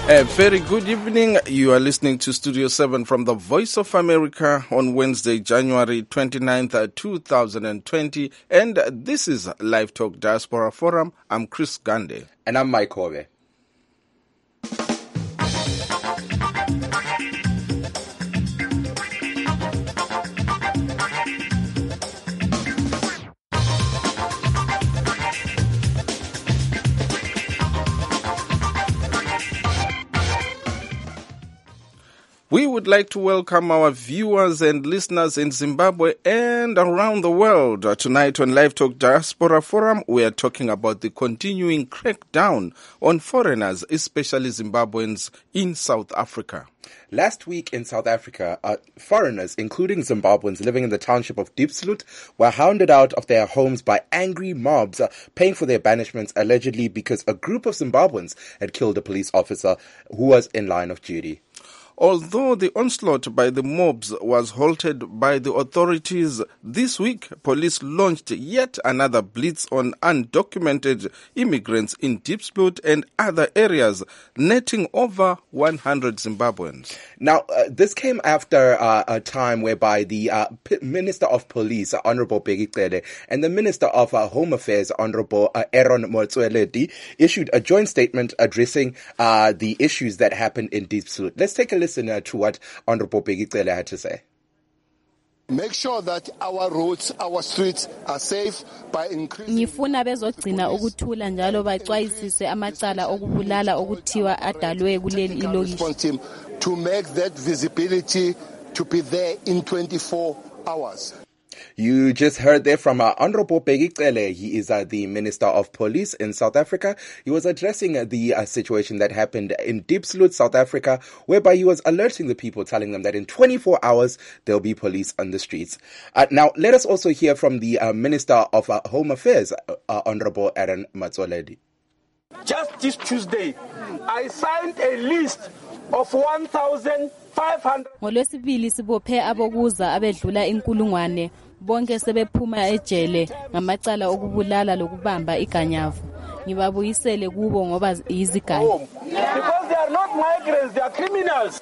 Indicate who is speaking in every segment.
Speaker 1: A very good evening. You are listening to Studio 7 from the Voice of America on Wednesday, January 29th, 2020. And this is Live Talk Diaspora Forum. I'm Chris Gande.
Speaker 2: And I'm Mike Hove.
Speaker 1: We would like to welcome our viewers and listeners in Zimbabwe and around the world. Tonight on Live Talk Diaspora Forum, we are talking about the continuing crackdown on foreigners, especially Zimbabweans in South Africa.
Speaker 2: Last week in South Africa, foreigners, including Zimbabweans living in the township of Diepsloot, were hounded out of their homes by angry mobs, paying for their banishments allegedly because a group of Zimbabweans had killed a police officer who was in line of duty.
Speaker 1: Although the onslaught by the mobs was halted by the authorities, this week police launched yet another blitz on undocumented immigrants in Diepsloot and other areas, netting over 100 Zimbabweans.
Speaker 2: Now, this came after a time whereby the Minister of Police, Honorable Bheki Cele, and the Minister of Home Affairs, Honorable Aaron Motsoaledi, issued a joint statement addressing the issues that happened in Diepsloot. Let's take a listen to what Honorable Bheki Cele had to say.
Speaker 3: Make sure that our roads, our streets are safe by increasing.
Speaker 4: Ngifuna bezogcina ukuthula njalo baxwayisise amacala okubulala okuthiwa adalwe kuleli ilokishi.
Speaker 3: To make that visibility to be there in 24 hours.
Speaker 2: You just heard there from Honorable Bheki Cele. He is the Minister of Police in South Africa. He was addressing the situation that happened in Diepsloot, South Africa, whereby he was alerting the people, telling them that in 24 hours there'll be police on the streets. Now, let us also hear from the Minister of Home Affairs, Honorable Aaron Motsoaledi.
Speaker 5: Just this Tuesday, I signed a list of 1,500.
Speaker 4: Ngolwesibili sibophe abokuza abedlula inkulungwane bonke sebephuma ejele ngamacala okubulala lokubamba iganyavu. Ngibabuyisele kubo ngoba yizigangi.
Speaker 5: Because they are not migrants, they are criminals.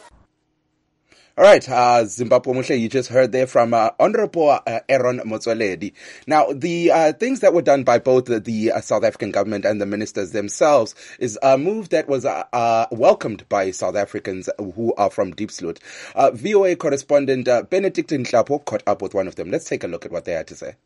Speaker 2: All right, Zimbabwe Mushle, you just heard there from Honorable Aaron Motsoaledi. Now, the things that were done by both the South African government and the ministers themselves is a move that was welcomed by South Africans who are from Diepsloot. VOA correspondent Benedict Nhlapo caught up with one of them. Let's take a look at what they had to say.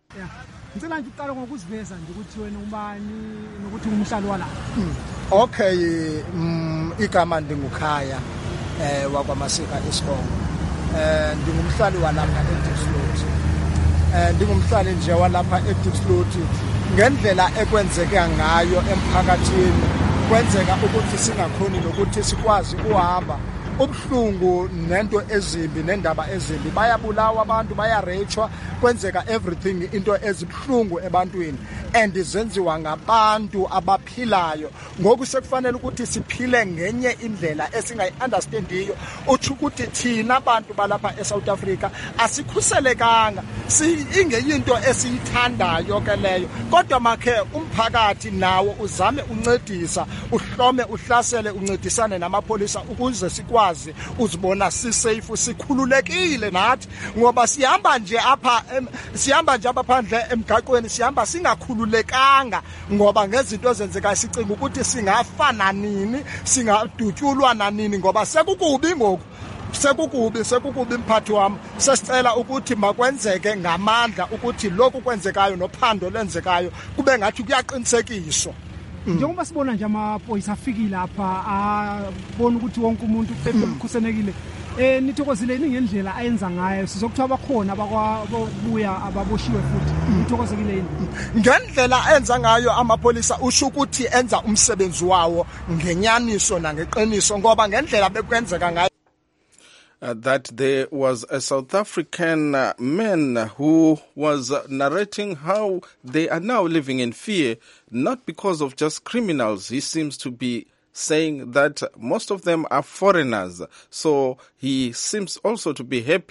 Speaker 6: Okay, igama ndingukhaya wakwaMasika eSibongo. Ndingumhlali walapha eDiepsloot. Ndingumhlali nje walapha eDiepsloot. Ngendlela ekwenzeka ngayo emphakathini kwenzeka ukuthi singakhoni nokuthi sikwazi uhamba. Ubhlungu nento ezimbi nendaba ezimbi bayabulawa abantu bayarechwa kwenzeka everything into ezibhlungu ebantwini and izenziwa ngabantu abaphilayo ngoku sekufanele ukuthi siphile ngenye indlela esingayiunderstandiyo uthi ukuthi thina abantu balapha eSouth Africa asikhuselekanga ingeyinto esiyithandayo ke leyo kodwa makhe umphakathi nawo uzame uncedisa uhlome uhlasele uncedisane namapolisa ukuze sikwazi uzibona sisafe sikhululekile nathi ngoba sihamba nje apha phandle emgaqweni sihamba singakhululekanga ngoba ngezinto ezenzeka sicinga ukuthi singafana nini singadutyulwa nanini ngoba sekukubi ngoku sekukubi mphathi wami sesicela ukuthi makwenzeke ngamandla ukuthi lokhu kwenzekayo nophando lenzekayo kube ngathi kuyaqinisekiswa.
Speaker 7: Njengoba sibona nje amaphoyisa afikile lapha abona ukuthi wonke umuntu ukhuselekile nithokozile ngendlela ayenza ngayo sizokuthiwa bakhona abakwabuya ababoshiwe futhi nithokozekile yini
Speaker 6: ngendlela enza ngayo amapolisa usho ukuthi enza umsebenzi wawo ngenyaniso nangeqiniso ngoba ngendlela bekwenzeka ngayo.
Speaker 1: That there was a South African man who was narrating how they are now living in fear, not because of just criminals. He seems to be saying that most of them are foreigners. So he seems also to be happy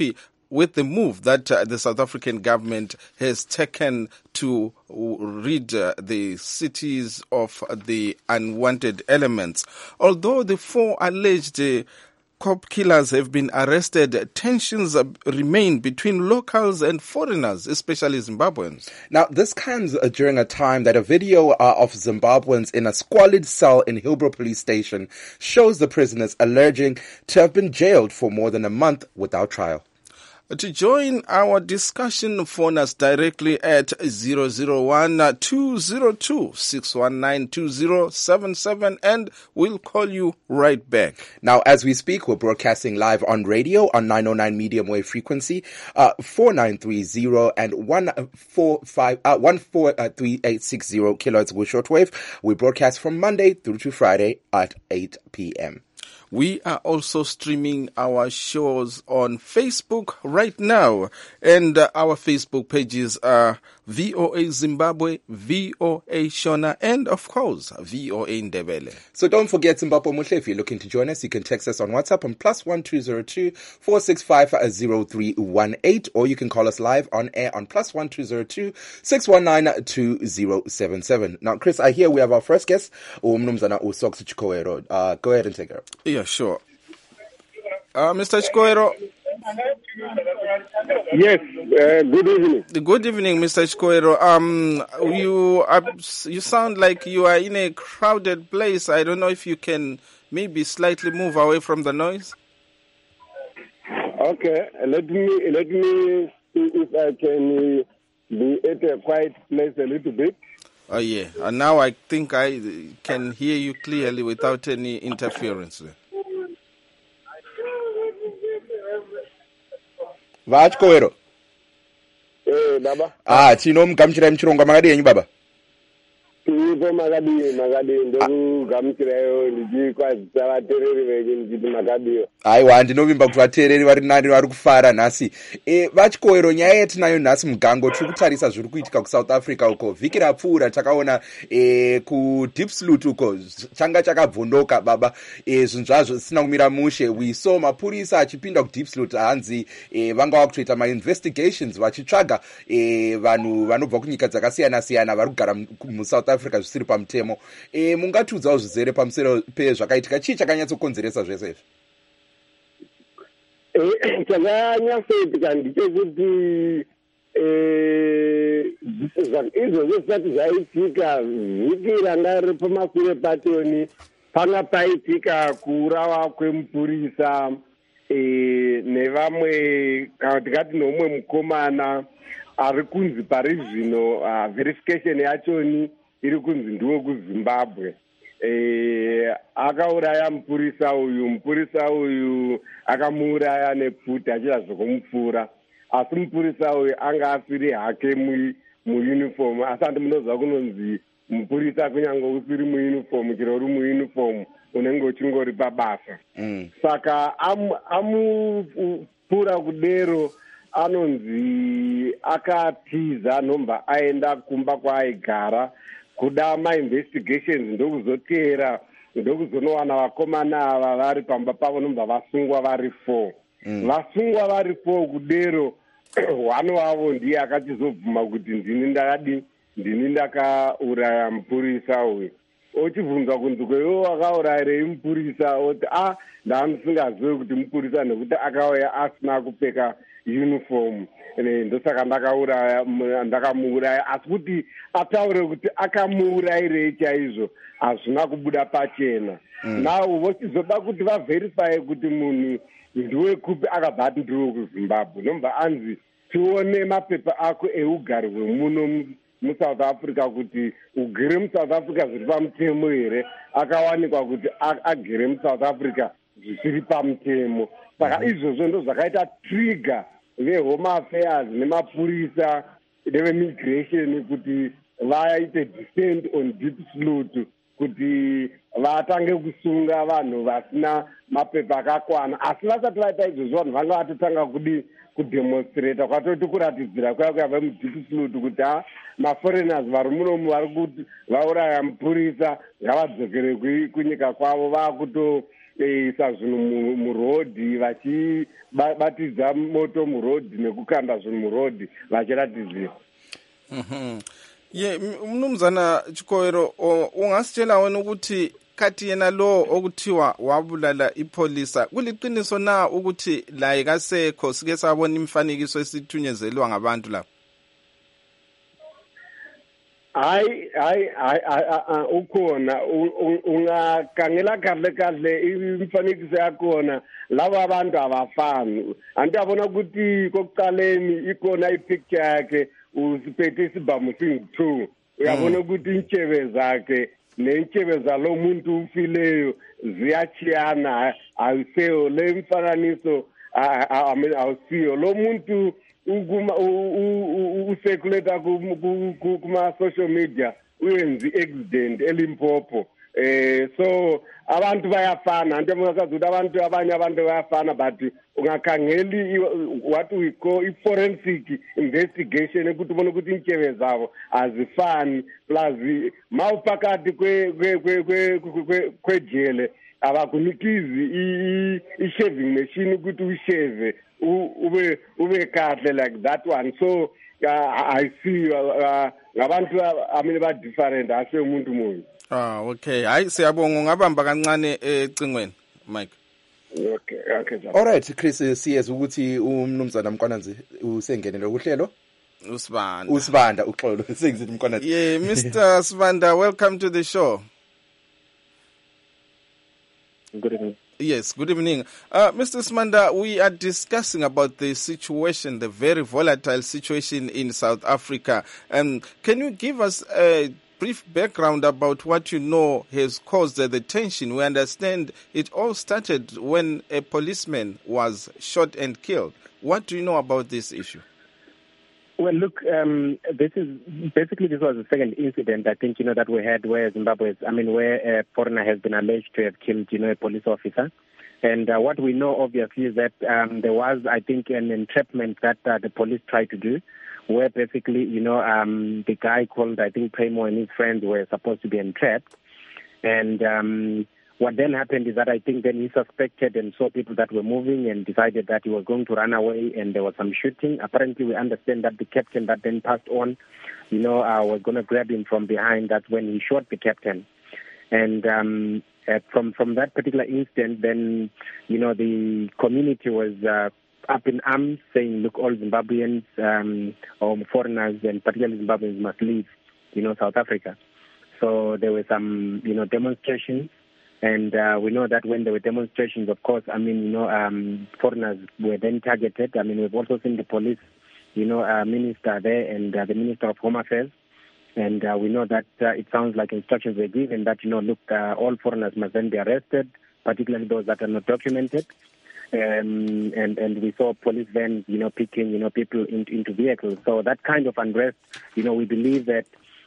Speaker 1: with the move that the South African government has taken to rid the cities of the unwanted elements. Although the 4 alleged cop killers have been arrested, tensions remain between locals and foreigners, especially Zimbabweans.
Speaker 2: Now, this comes during a time that a video of Zimbabweans in a squalid cell in Hillbrow police station shows the prisoners alleging to have been jailed for more than a month without trial.
Speaker 1: To join our discussion, phone us directly at 001-202-619-2077 and we'll call you right back.
Speaker 2: Now, as we speak, we're broadcasting live on radio on 909 medium wave frequency, 4930 and 14360 kilohertz with shortwave. We broadcast from Monday through to Friday at 8 p.m.
Speaker 1: We are also streaming our shows on Facebook right now, and our Facebook pages are VOA Zimbabwe, VOA Shona, and of course, VOA Ndebele.
Speaker 2: So don't forget Zimbabwe Muhle. If you're looking to join us, you can text us on WhatsApp on +1202 465 0318, or you can call us live on air on +1202 619 2077. Now, Chris, I hear we have our first guest, Mnumzana Usox Chikoero. Go ahead and take her.
Speaker 1: Yeah, sure. Mr. Chikoero.
Speaker 5: Yes, good evening.
Speaker 1: Good evening, Mr. Chikoero. You sound like you are in a crowded place. I don't know if you can maybe slightly move away from the noise.
Speaker 5: Okay, let me see if I can be at a quiet place a little bit.
Speaker 1: Oh yeah, and now I think I can hear you clearly without any interference.
Speaker 2: Vachikoero.
Speaker 5: Baba.
Speaker 2: Tinomgamuchirai muchirongwa makadi yenyu baba.
Speaker 5: Ipo makadi ndokugamuchirayo ndichikwazisa vateereri venyu ndichiti makadiyo.
Speaker 2: Aiwa, ndinovimba kuti vateereri vari nani vari kufara nhasi. Vachikoero, nyaya yatinayo nhasi mugango, tiri kutarisa zviri kuitika kuSouth Africa uko. Vhiki rapfuura takaona kuDeepsloot uko changa chakabvondoka baba. Zvinhu zvazvo zvisina kumira mushe. We saw mapurisa achipinda kuDeepsloot hanzi vanga vakutoita ma-investigations vachitsvaga vanhu vanobva kunyika dzakasiyana siyana vari kugara muSouth Africa zvisiri pamutemo. Mungatiudzawo zvizere pamusoro pezvakaitika. Chii chakanyatsokonzeresa zvese izvi?
Speaker 5: Chakanyatsoitika ndechekuti izvozvo zvisati zvaitika vhiki ranga riri pamashure patoni panga paitika kuurawa kwemupurisa nevamwe kana tikati neumwe mukomana ari kunzi pari zvino verification yachoni iri kunzi ndiwe kuZimbabwe. Akauraya mupurisa uyu akamuuraya nepfuti achida zvokumupfuura, asi mupurisa uyu anga asiri hake muuniform. Asi handi munoziva kunonzi mupurisa kunyange usiri muuniform, chero uri muuniform unenge uchingori pabasa. Saka amupfuura kudero, anonzi akatiza nhomba aenda kumba kwaaigara kuda ma-investigations ndokuzoteera ndokuzonowana vakomana ava vari pamba pavo nomba vasungwa vari 4. Vasungwa vari 4 kudero, one wavo ndiye akachizobvuma kuti ndini ndakauraya mupurisa uyu. Ochibvunzwa kunzi kwewo akaurayirei mupurisa, oti ndamusingazivi kuti mupurisa nekuti akauya asina kupfeka uniform, ndosaka ndakamuuraya. Asi kuti ataure kuti akamuurayirei chaizvo hazvina kubuda pachena. Now vochizoda kuti vaverify kuti munhu ndiwekupi, akabva ati ndiri kuZimbabwe. Nomba anzi tione mapepa ako eugari hwemuno muSouth Africa kuti ugere muSouth Africa zviri pamutemo here. Akawanikwa kuti agere muSouth Africa zvisiri pamutemo. Saka izvozvo ndo zvakaita trigger veHome Affairs nemapurisa nevemigration kuti vaite descent on Deepsloot kuti vatange kusunga vanhu vasina mapepa akakwana. Asi vasati vaita izvozvo vanhu vanga vatotanga kudemonstrata kwatoti kuratidzira kwaya vemuDeepsloot kuti maforeigners vari munomu vari kuti vauraya mupurisa ngavadzokere kunyika kwavo. zvinhu murodhi vachibatidza moto murodhi nekukanda zvinhu murodhi vachiratidzira.
Speaker 1: Mnumzana Chikowero, ungasitshelawo ukuthi khathi yena lo okuthiwa wabulala ipholisa kuliqiniso na ukuthi la ikasekho sike sabona imifanekiso esithunyezelwa ngabantu lapha?
Speaker 5: hayi ukhona ungakhangela kahle imifanekiso yakhona laba abantu abafani. Andiyabona ukuthi kokuqaleni ikhona ipicture yakhe usiphethe isibhamu singu-2 uyabona ukuthi intshebe zakhe nentshebe zalo muntu ufileyo ziyachiyana awuseyo le mfananiso awusiyo lo muntu ucirculate kuma-social media uyenze i-accident eLimpopo. So abantu bayafana andiyakazi ukuthi abanye abantu bayafana but ungakhangeli what we call i-forensic investigation ukuthi ubone ukuthi intshebe zabo azifani plus mawuphakathi kwejele abakunikizi i-shaving machine ukuthi ushave ube kahle like that one. So I see ngabantu ba-different ase umuntu munye.
Speaker 1: Okay. Hayi siyabonga ungabamba kancane ecingweni Mike.
Speaker 5: Okay.
Speaker 2: All right Chris, siyeza ukuthi umnumzana Mkwananzi usengenele uhlelo. Usibanda uxolo sengizithi Mkwananzi.
Speaker 1: Yeah, Mr. Sibanda, welcome to the show.
Speaker 8: Good evening.
Speaker 1: Yes, good evening. Mr. Sibanda, we are discussing about the situation, the very volatile situation in South Africa. Can you give us a brief background about what you know has caused the tension? We understand it all started when a policeman was shot and killed. What do you know about this issue?
Speaker 8: Well, look, this was the second incident I think that we had where where a foreigner has been alleged to have killed a police officer. And what we know obviously is that there was, I think, an entrapment that the police tried to do, where basically the guy called, I think, Primo and his friends were supposed to be entrapped. And what then happened is that I think then he suspected and saw people that were moving and decided that he was going to run away, and there was some shooting. Apparently, we understand that the captain that then passed on, was going to grab him from behind. That's when he shot the captain. And from that particular instant, then, the community was up in arms saying, look, all Zimbabweans or foreigners, and particularly Zimbabweans, must leave, South Africa. So there were some, demonstrations. And we know that when there were demonstrations, of course, foreigners were then targeted. We've also seen the police, minister there and the Minister of Home Affairs. And we know that it sounds like instructions were given that, look, all foreigners must then be arrested, particularly those that are not documented. And we saw police vans, picking, people into vehicles. So that kind of unrest, we believe that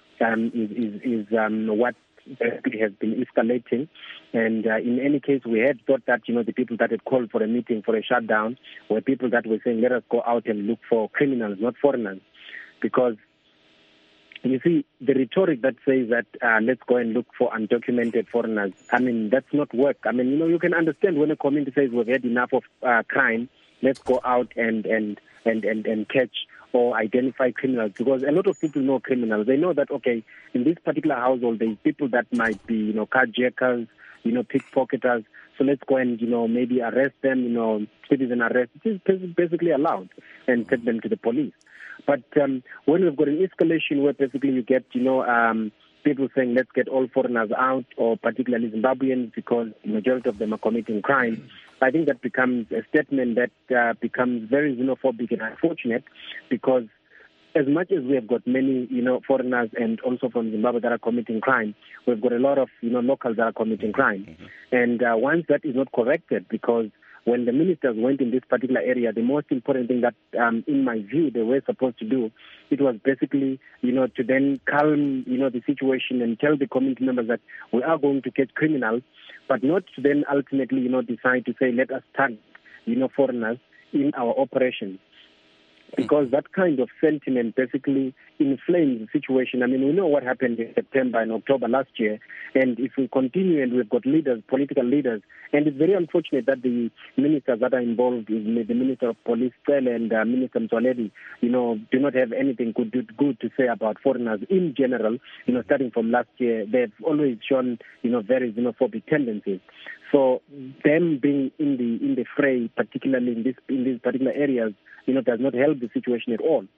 Speaker 8: is what has been escalating. And in any case, we had thought that, the people that had called for a meeting, for a shutdown, were people that were saying, let us go out and look for criminals, not foreigners. Because, you see, the rhetoric that says that let's go and look for undocumented foreigners, that's not work. You can understand when a community says we've had enough of crime, let's go out and catch or identify criminals, because a lot of people know criminals. They know that, okay, in this particular household, there's people that might be, carjackers, pickpocketers. So let's go and, maybe arrest them, citizen arrest. It is basically allowed, and take them to the police. But when we've got an escalation where basically you get, people saying let's get all foreigners out, or particularly Zimbabweans, because the majority of them are committing crime, I think that becomes a statement that becomes very xenophobic and unfortunate, because as much as we have got many, foreigners and also from Zimbabwe that are committing crime, we've got a lot of, locals that are committing crime. Mm-hmm. And once that is not corrected, because when the ministers went in this particular area, the most important thing that, in my view, they were supposed to do, it was basically, to then calm, the situation and tell the community members that we are going to catch criminals, but not to then ultimately, decide to say, let us target, foreigners in our operations. because that kind of sentiment basically inflames the situation. I mean, we know what happened in September and October last year, and if we continue and we've got leaders, political leaders, and it's very unfortunate that the ministers that are involved, the Minister of Police, and Minister Motsoaledi, do not have anything good to say about foreigners in general. Starting from last year, they've always shown, very xenophobic tendencies. So them being in the fray, particularly in these particular areas, does not help the situation at all.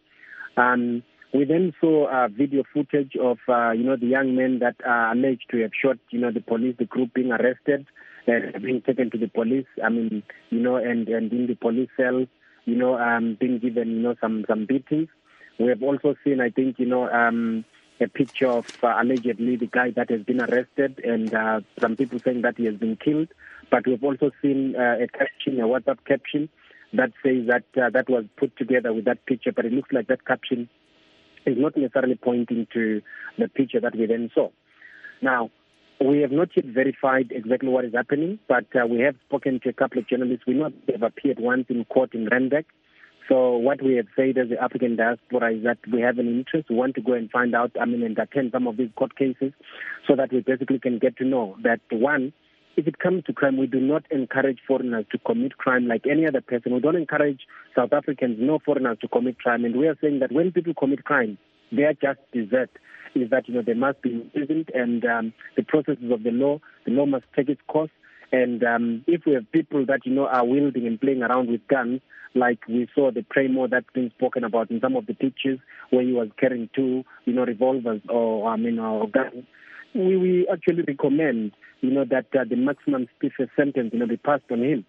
Speaker 8: We then saw video footage of, the young men that are alleged to have shot, the police, the group being arrested, being taken to the police. I mean, and in the police cells, being given, some beatings. We have also seen, I think, a picture of allegedly the guy that has been arrested, and some people saying that he has been killed. But we've also seen a caption, a WhatsApp caption, that says that that was put together with that picture, but it looks like that caption is not necessarily pointing to the picture that we then saw. Now, we have not yet verified exactly what is happening, but we have spoken to a couple of journalists. We know they have appeared once in court in Randburg. So what we have said as the African diaspora is that we have an interest. We want to go and find out, and attend some of these court cases so that we basically can get to know that, one, if it comes to crime, we do not encourage foreigners to commit crime like any other person. We don't encourage South Africans, no foreigners, to commit crime. And we are saying that when people commit crime, their just desert is that, they must be imprisoned, and the processes of the law must take its course. And if we have people that, are wielding and playing around with guns, like we saw the Primo that's been spoken about in some of the pictures where he was carrying two, revolvers or guns, we actually recommend, that the maximum stiffer sentence, be passed on him.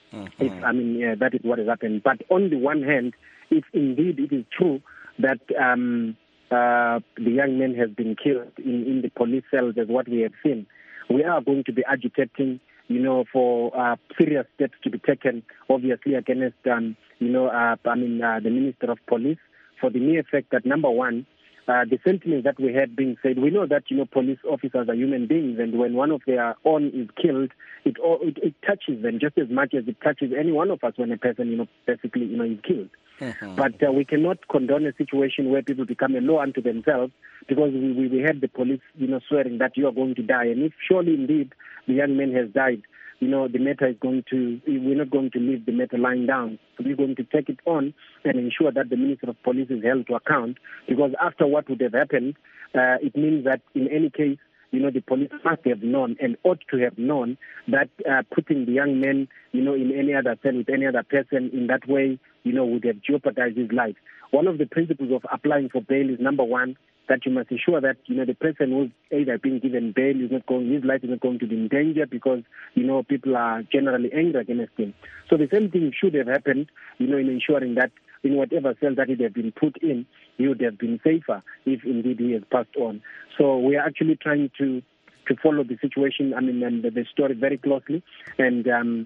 Speaker 8: If, that is what has happened. But on the one hand, if indeed it is true that the young man has been killed in the police cells, as what we have seen, we are going to be agitating, for serious steps to be taken, obviously, against, the Minister of Police, for the mere fact that, number one, the sentiment that we had being said, we know that, police officers are human beings, and when one of their own is killed, it touches them just as much as it touches any one of us when a person, basically, is killed. But we cannot condone a situation where people become a law unto themselves, because we had the police, swearing that you are going to die. And if surely indeed the young man has died, the matter is we're not going to leave the matter lying down. We're going to take it on and ensure that the Minister of Police is held to account, because after what would have happened, it means that in any case, the police must have known and ought to have known that putting the young man, in any other cell with any other person in that way, would have jeopardized his life. One of the principles of applying for bail is, number one, that you must ensure that, the person who's either being given bail his life is not going to be in danger, because, people are generally angry against him. So the same thing should have happened, in ensuring that in whatever cell that he had been put in, he would have been safer if indeed he has passed on. So we are actually trying to follow the situation, and the story very closely, and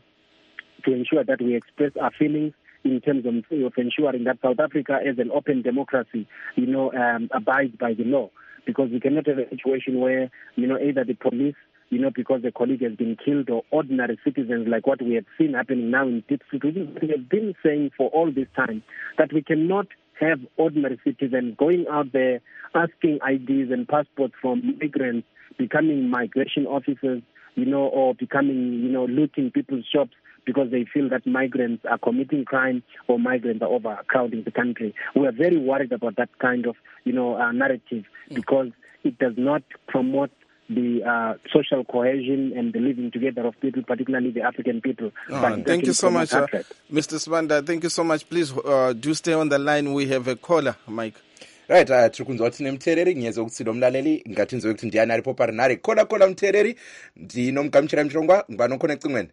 Speaker 8: to ensure that we express our feelings in terms of ensuring that South Africa, as an open democracy, abides by the law. Because we cannot have a situation where, either the police, because the colleague has been killed, or ordinary citizens, like what we have seen happening now in Diepsloot. We have been saying for all this time that we cannot have ordinary citizens going out there asking IDs and passports from migrants, becoming migration officers, or becoming, looting people's shops because they feel that migrants are committing crime or migrants are overcrowding the country. We are very worried about that kind of, narrative, because it does not promote the social cohesion and the living together of people, particularly the African people.
Speaker 1: Thank you so much, Mr. Sibanda. Thank you so much. Please do stay on the line. We have a caller, Mike.
Speaker 2: Right, tiri kunzwa kuti nemuteereri nyezo kutsido mulaleli ngatinzwe kuti ndiani aripo parinhare. Kola muteereri, ndinomugamuchira muchirongwa ngwanokona cimwene.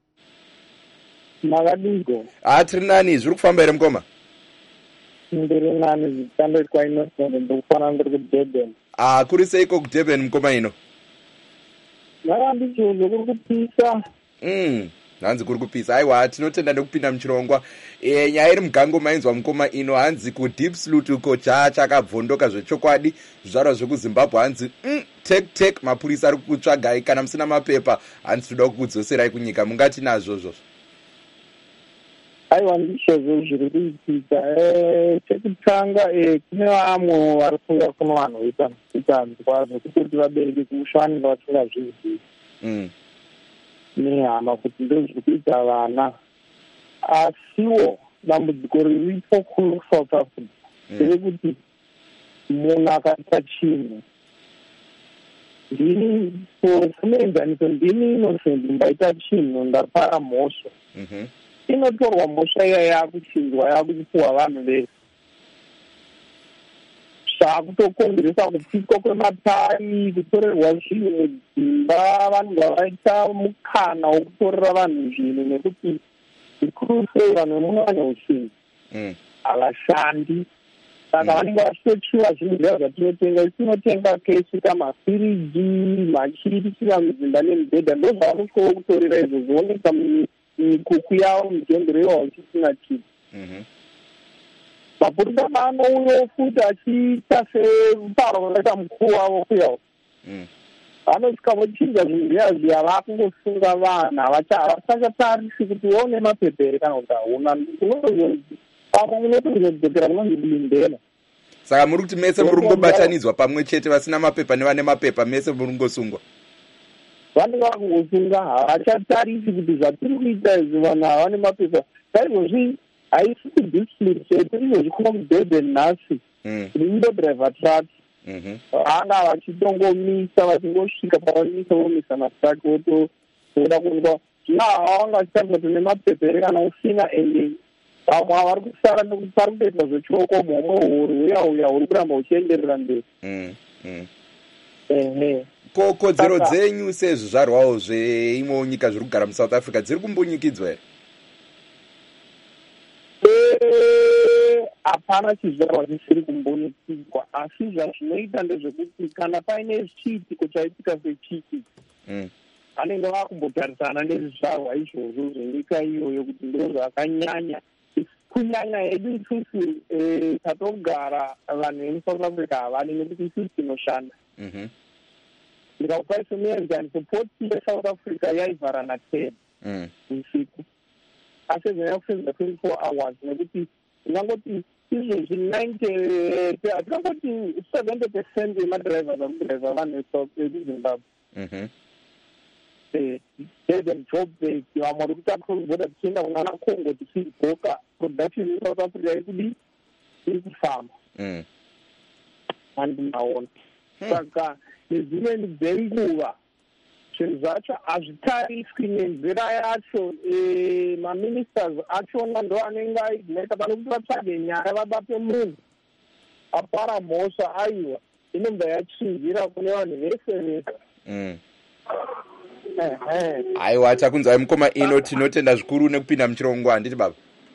Speaker 9: Makadingo.
Speaker 2: Tiri nani, zviri kufamba here mukoma?
Speaker 9: Ndiri nani, zvichando kwa Innocent, ndikufana ndiri kuDurban.
Speaker 2: Kuri seiko kuDurban mukoma ino?
Speaker 9: Ndichunze kuri kupisa.
Speaker 2: Hanzi kuri kupisa. Aiwa, tinotenda nekupinda muchirongwa. Nyaya iri mugango mainzwa mukoma ino, hanzi kuDiepsloot uko chakabvondoka zvechokwadi, zvizvarwa zvekuZimbabwe hanzi tek mapurisa ari kutsvagai, kana musina mapepa hanzi toda kukudzoserai kunyika. Mungati nazvo zvozvo?
Speaker 9: aiwa ndizvozvo zviri kuitika. Chekutanga kune vamwe vari kuuya kuno vanhu veitanzwa zvekutoti vabereki kumusha vanenge vasingazvizivi nehama kuti ndozviri kuita vana. Asiwo dambudziko riripo kuSouth Africa nderekuti munhu akaita chinhu, ndini semuenzaniso, ndini Innocent ndaita chinhu ndapara mhosva, inotorwa mhosva iya yakuchinjwa yakuchipuwa vanhu vese, zvakutokonzeresa kupfitwa kwematai, kutorerwa zvinhu mudzimba, vanhu vavaita mukana wokutorera vanhu zvinhu, nekuti zvikuru sei vanhu vemunovanya uchinji havashandi. Saka vanenge vachitochiva zvinhu zvavo zvatinotenga, tinotenga kesika mafiriji, machirisira mudzimba nemibhedha, ndo zvavanoskowo kutorera izvo zvioneka mikuku yavo, migembero yavo uchisina chii. Mapurisa anouya futi achiita separo vakaita mukuru wavo kuyawo, vanosvika vochinja zvinhu zviya zviya, vakungosunga vanhu, havasachatarisi kuti waune mapepa here kana kuti hauna. Unotozodzokera kunonzi blindela.
Speaker 2: Saka muri kuti mese muri kungobatanidzwa pamwe chete, vasina mapepa nevane mapepa, mese muri kungosungwa?
Speaker 9: Vanenge vakungosunga, havachatarisi kuti zvatiri kuita izvi vanhu havane mapepa. Saizvozvi haisi kudiscipline chete, izvozvi kuno mudhebhe nhasi rinodriver truck vanga vachitongomisa, vachingosvika pavamisa vomisa matruk votoda kunzwa zvino havanga vachitaridza kuti nemapepa here kana usina ending. Vamwe vari kusara nekuti pari kutoita zvechoko mhomwe huru uya huri kuramba uchienderera mberi.
Speaker 2: Kodzero dzenyu sezvizvarwawo zveimwewo nyika zviri kugara muSouth Africa dziri kumbunyikidzwa here?
Speaker 9: Hapana chizvarwa chisiri kumbunyikidzwa, asi zvazvinoita ndezvekuti kana paine chiitiko chaitika sechiki, vanenge vakumbotarisana nezvizvarwa izvozvo zvenyika iyoyo kuti ndo zvakanyanya. Kunyanya hedu isusu tatogara vanhu vemuSouth Africa havani, nekuti isusu tinoshanda. Ndikakupai semuenzaniso, poti yeSouth Africa yaivhara na10 usiku, asi zvanyanya kusenzera 24 hours, nekuti ndingangoti izvozvi 90, ndingangoti 70% yemadrivers arikudriva vanhu veZimbabwe. Durban, Joburg, vamwe vari kutakurwa tichienda kunana Congo tichidzoka, production yeSouth Africa iri kufamba. Handinaona. Saka nedzimweni dzenguva zvinhu zvacho hazvitariswi nenzira yacho. Maministers achona ndo anenge aigumeta pane kuti vatsvage nyaya vabate munhu apara mhosva, aiwa inobva yachinjira kune vanhu vese vese.
Speaker 2: Aiwa, takunzwai mukoma ino, tinotenda zvikuru nekupinda muchirongo, handiti baba?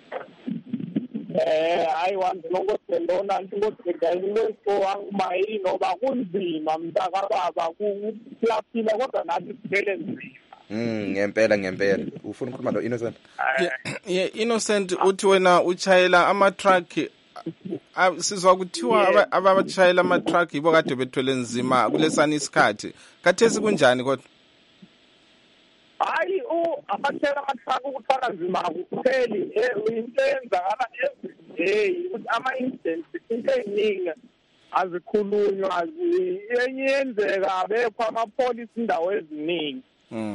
Speaker 9: Aiwa, ndinongotendaona ndingotega ingoso wangu maino vakunzima mtakababa kupinda kodwa nathi kupele nzima.
Speaker 2: Ngempela. Ufuna ukukhuluma lo Innocent?
Speaker 1: Innocent, uthi wena uchayela ama-truck, sizwa kuthiwa abachayela ama-truck yibo kade bethwele nzima kulesani isikhathi. Khathesi kunjani kodwa?
Speaker 9: Hayi, abatshela amathrakhi ukuthwala nzima akupheli. Into eyenzakala everyday ukuthi ama-incidents into ey'ningi azikhulunywa, enye yenzeka abekho amapolisi indawo eziningi.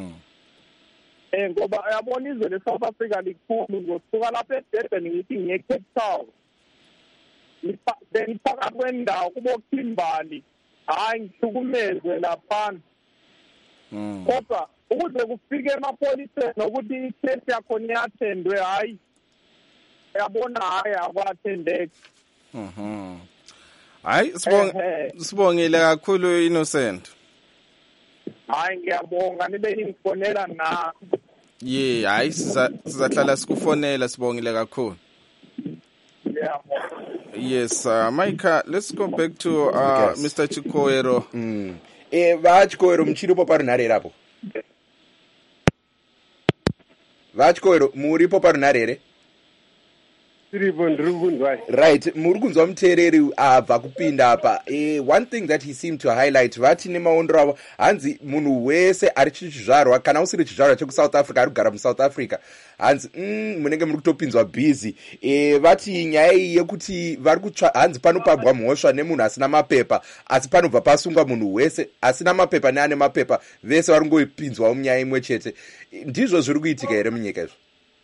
Speaker 9: Ngoba uyabona izwe leSouth Africa likhulu, ngosuka lapha eDurban ngithi ngiye eCape Town, then phakathi kwendawo kubo Kimberley, hayi ngihlukumezwe laphana. Kodwa ukuze kufike emapoliseni nokuthi i-case yakhona iyathendwe, hayi yabona, hayi akwathendeki.
Speaker 1: Hayi, sibongile kakhulu Innocent.
Speaker 9: Hayi, ngiyabonga nibe ningifonela na.
Speaker 1: Hayi sizahlala sikufonela, sibongile kakhulu. Yes, Micah, let's go back to Mr. Chikoero.
Speaker 2: Chikoero muchiripo parunhare rapo? Chikoero muripo parunhare here?
Speaker 5: tiripo ndiri kunzwai.
Speaker 2: Right, muri kunzwa muteereri abva kupinda apa. One thing that he seemed to highlight, vati nemaondero avo hanzi munhu wese ari chizvarwa kana usiri chizvarwa chekuSouth Africa ari kugara muSouth Africa hanzi munenge muri kutopinzwa busy. Vati nyaya iyi yekuti vari kutsva hanzi panopabwa mhosva nemunhu asina mapepa asi panobva pasungwa munhu wese asina mapepa neane mapepa vese vari kungopinzwawo munyaya imwe chete. Ndizvo zviri kuitika here munyika izvo?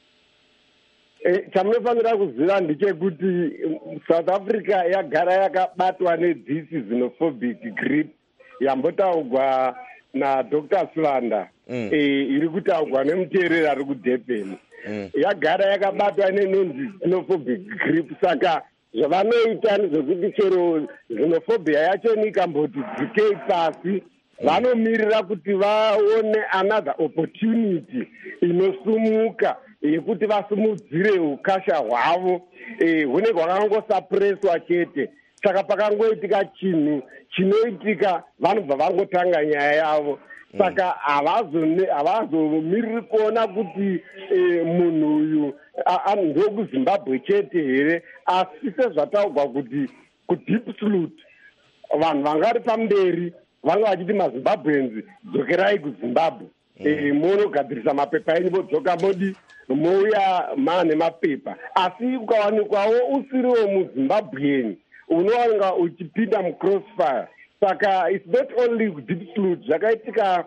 Speaker 5: Chamunofanira kuziva ndechekuti South Africa yagara yakabatwa ne-this xenophobic grip yambotaurwa naDr. Sivanda iri kutaurwa nemuteereri ari kuDurban. Yagara yakabatwa nenonzi xenophobic grip, saka zvavanoita ndezvekuti chero xenophobia yacho ikamboti dzikei pasi vanomirira kuti vaone another opportunity inosumuka yekuti vasumudzire ukasha hwavo hunenge hwakangosapureswa chete. Saka pakangoitika chinhu chinoitika vanobva vangotanga nyaya yavo. Saka havazomiriri kuona kuti munhu uyu ndokuZimbabwe chete here, asi sezvataurwa kuti kudeep salute vanhu vangari pamberi vanga vachiti maZimbabweans dzokerai kuZimbabwe. Munogadzirisa mapepa enyu vodzoka modi mouya maane mapepa, asi ukawanikwawo usiriwo muZimbabwean unowanga uchipinda mucrossfire. Saka it's not only deep salute, zvakaitika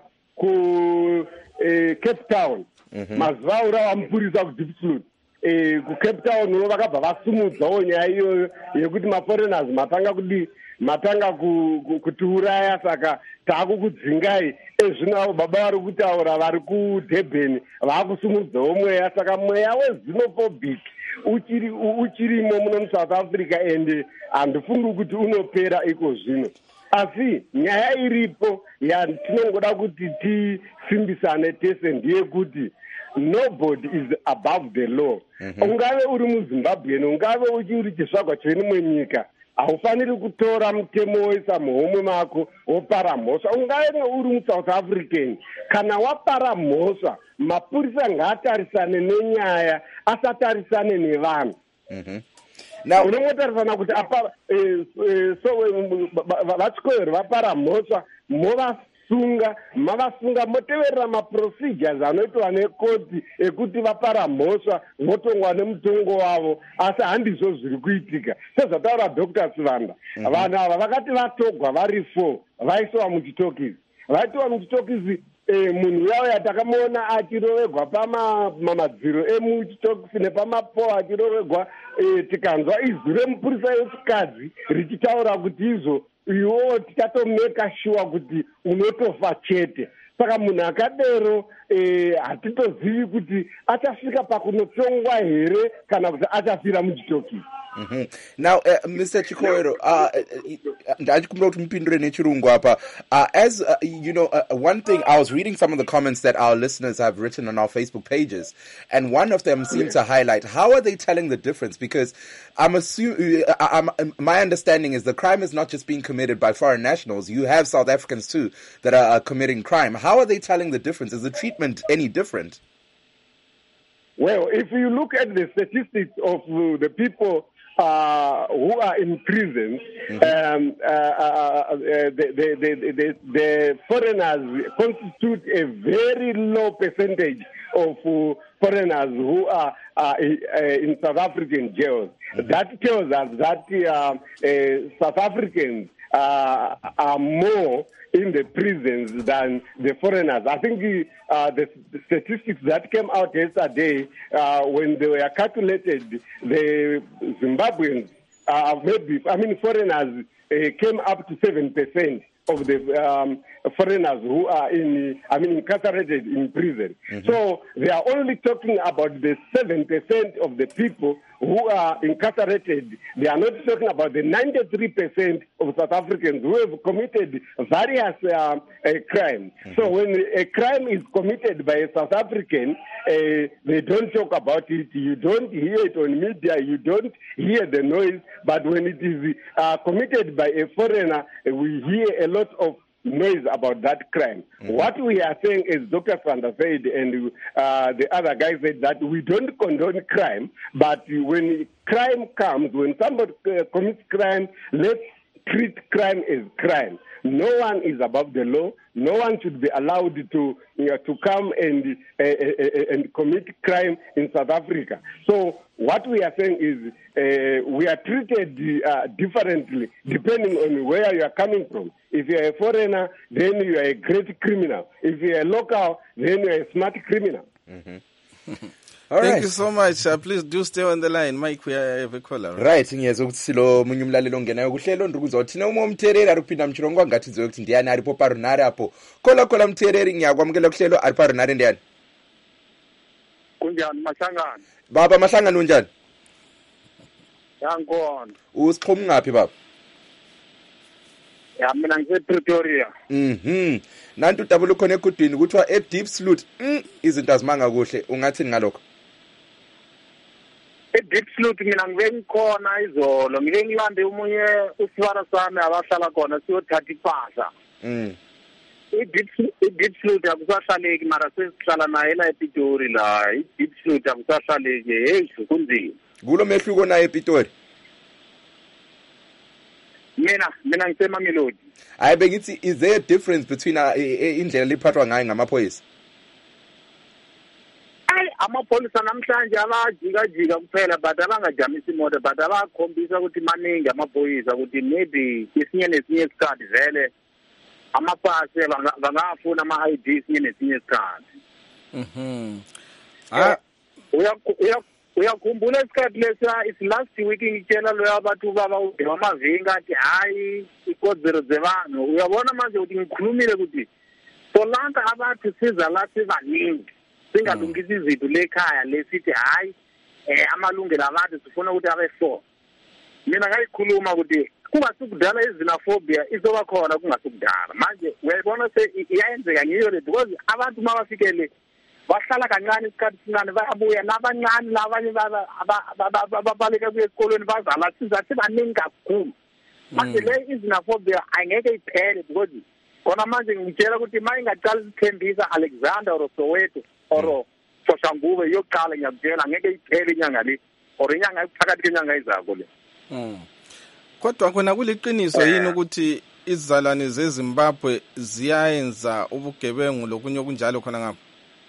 Speaker 5: kuCape Town mazuva aura wamupurisa kudeep salute. KuCape Town uno vakabva vasumudzawo nyaya iyoyo yekuti maforeigners matanga kutiuraya, saka taakukudzingai. Ezvino baba vari kutaura vari kuDurban vaakusumudzawo mweya, saka mweya wexenophobic uchirimo muno muSouth Africa ende handifungi kuti unopera iko zvino. Asi nyaya iripo yatinongoda kuti tisimbisane tese ndeyekuti nobody is above the law. Ungave uri muZimbabwe, ungave uri chisvagwa cheimwe nyika, haufaniri kutora mutemo woisa muhomwe mako wopara mhosva. Ungave uri muSouth African, kana wapara mhosva mapurisa ngaatarisane nenyaya asatarisane nevanhu. Unongotarisana kuti vatikoyeri vapara mhosva mavasunga moteverera maprocedures anoitwa nekoti ekuti vapara mhosva votongwa nemutongo wavo, asi handizvo zviri kuitika. Sezvataura Dr. Sivanda, vanhu ava vakati vatogwa vari 4 vaisiwa muchitokisi. Vaitiwa muchitokisi, munhu uya yatakamuona achirovegwa pamadziro emuchitokisi nepamapo achirovegwa, tikanzwa izwi remupurisa wechikadzi richitaura kuti izvo iwo tichatomeka sure kuti unotofa chete. Saka munhu akadero hatitozivi kuti achasvika pakunotongwa here kana kuti achafira muchitokisi.
Speaker 2: Now, Mr. Chikoero, ndachikumbira kuti mupindure nechirungu apa. As you know, one thing, I was reading some of the comments that our listeners have written on our Facebook pages, and one of them seemed to highlight, how are they telling the difference? Because my understanding is the crime is not just being committed by foreign nationals. You have South Africans too that are committing crime. How are they telling the difference? Is the treatment any different?
Speaker 5: Well, if you look at the statistics of the people who are in prison, the foreigners constitute a very low percentage of foreigners who are in South African jails. That tells us that South Africans are more in the prisons than the foreigners. I think the statistics that came out yesterday, when they were calculated, the Zimbabweans, foreigners came up to 7% of the foreigners who are incarcerated in prison. So they are only talking about the 7% of the people who are incarcerated. They are not talking about the 93% of South Africans who have committed various crimes. So when a crime is committed by a South African, they don't talk about it. You don't hear it on media. You don't hear the noise. But when it is committed by a foreigner, we hear a lot of noise about that crime. What we are saying is Dr. Sander said and the other guy said that we don't condone crime, but when crime comes, when somebody commits crime, let's treat crime as crime. No one is above the law. No one should be allowed to come and commit crime in South Africa. So what we are saying is we are treated differently depending on where you are coming from. If you are a foreigner, then you are a great criminal. If you are a local, then you are a smart criminal.
Speaker 1: Thank you so much. Please do stay on the line. Mike, we have a caller.
Speaker 2: Right, ngiyeza ukuthi silo munye umlalelo ongenayo kuhlelo ndikuza uthi uma umthereri ari kuphinda mchirongo ngathi ziwe ukuthi ndiyani ari poparunare apho. Kola mthereri ngiyakwamukela kuhlelo ari parunare ndiyani.
Speaker 10: Kunjani Mahlangana?
Speaker 2: Baba Mahlangana unjani?
Speaker 10: Yangona.
Speaker 2: Usiphuma ngaphi baba?
Speaker 10: Ya mina ngise Pretoria.
Speaker 2: Nantu double khona ekudini kuthiwa e Deep Sloot. Izinto azimanga kuhle. Ungathini ngalokho?
Speaker 10: Deep Sloot mina ngibe ngikhona izolo ngike ngilande umunye usibara sami abahlala khona siyothatha ipahla. Deep Sloot akusahlaleki mara sesihlala naye la ePitori la. Deep Sloot akusahlaleki hey kunzima.
Speaker 2: Kulo mehluko na ePitori.
Speaker 10: Mina ngisema Melody.
Speaker 2: Hayi bengithi is there a difference between indlela liphathwa ngayo ngamaphoyisa?
Speaker 10: Amapholisa namhlanje abajika kuphela but abangajamisa imoto but abakhombisa ukuthi maningi amaphoyisa ukuthi maybe isinye nesinye isikhathi vele amapasi bangafuna ama-ID isinye nesinye isikhathi. Uyakhumbula isikhathi lesa is last week ngitshela loyo abantu baba amavinga athi hayi ikozero zebantu uyabona manje ukuthi ngikhulumile ukuthi solanka abantu siza la sibaningi singalungisa izinto lekhaya lesithi hayi amalungelo abantu sifuna ukuthi abe so mina ngayikhuluma ukuthi kuba sikudala izinaphobia izoba khona kungasukudala manje uyayibona iyayenzeka ngiyo le because abantu mabafikele bahlala kancane isikhathi sincane bayabuya nabancane labanye babaleka kuye esikolweni bazala sizathi baningi kakhulu manje le izinaphobia angeke iphele because kona manje ngitshela ukuthi uma ingaqala isithembisa Alexander or Soweto or Soshanguve yokuqala ngiyakutshela angeke iphele inyanga le or inyanga ephakathi kwenyanga izako le.
Speaker 1: Kodwa khona kuliqiniso yini ukuthi izizalwane zeZimbabwe ziyayenza ubugebengu lokunye okunjalo khona ngapha?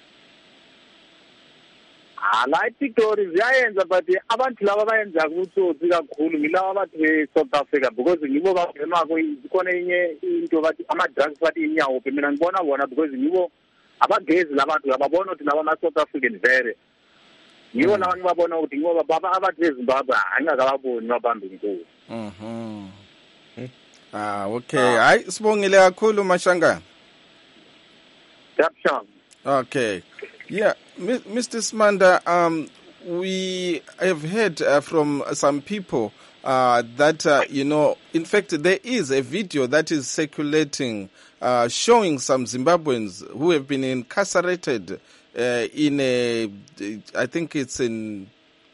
Speaker 10: La ePitori ziyayenza but abantu laba bayenza kutsotsi kakhulu ngilaba bathi be-South Africa because ngibo bavemako khona enye into bathi ama-drugs bathi inyawo phi mina ngibona bona because ngibo abagezi labantu ababona ukuthi laba ama-South African vele ngibo labantu babona ukuthi ngibo baba abathi beZimbabwe angingakababoni babambe inkulu.
Speaker 1: Okay. Hayi sibongile kakhulu Mashangana. Okay. Yeah, Mr. Smanda, we have heard from some people that, in fact, there is a video that is circulating showing some Zimbabweans who have been incarcerated I think it's in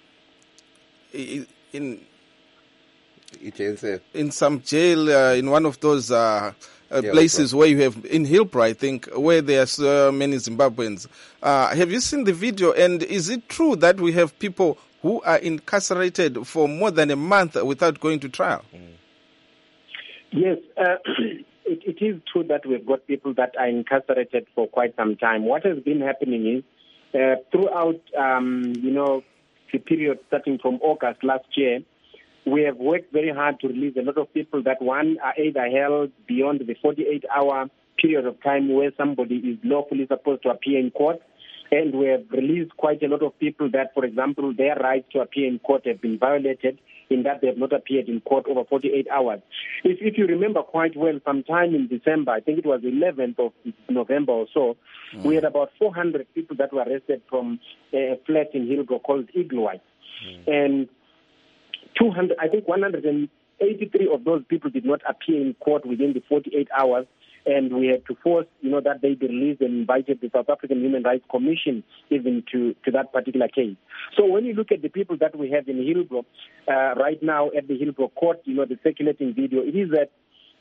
Speaker 1: some jail, in one of those places where you have, in Hillbrow, I think, where there are so many Zimbabweans. Have you seen the video? And is it true that we have people who are incarcerated for more than a month without going to trial?
Speaker 8: Yes, it is true that we've got people that are incarcerated for quite some time. What has been happening is throughout, the period starting from August last year, we have worked very hard to release a lot of people that, one, are either held beyond the 48-hour period of time where somebody is lawfully supposed to appear in court. And we have released quite a lot of people that, for example, their rights to appear in court have been violated in that they have not appeared in court over 48 hours. If you remember quite well, sometime in December, I think it was 11th of November or so, we had about 400 people that were arrested from a flat in Hillbrow called Iglewhite. And 183 of those people did not appear in court within the 48 hours, and we had to force, that they be released and invited the South African Human Rights Commission even to that particular case. So when you look at the people that we have in Hillbrow right now at the Hillbrow court, the circulating video, it is that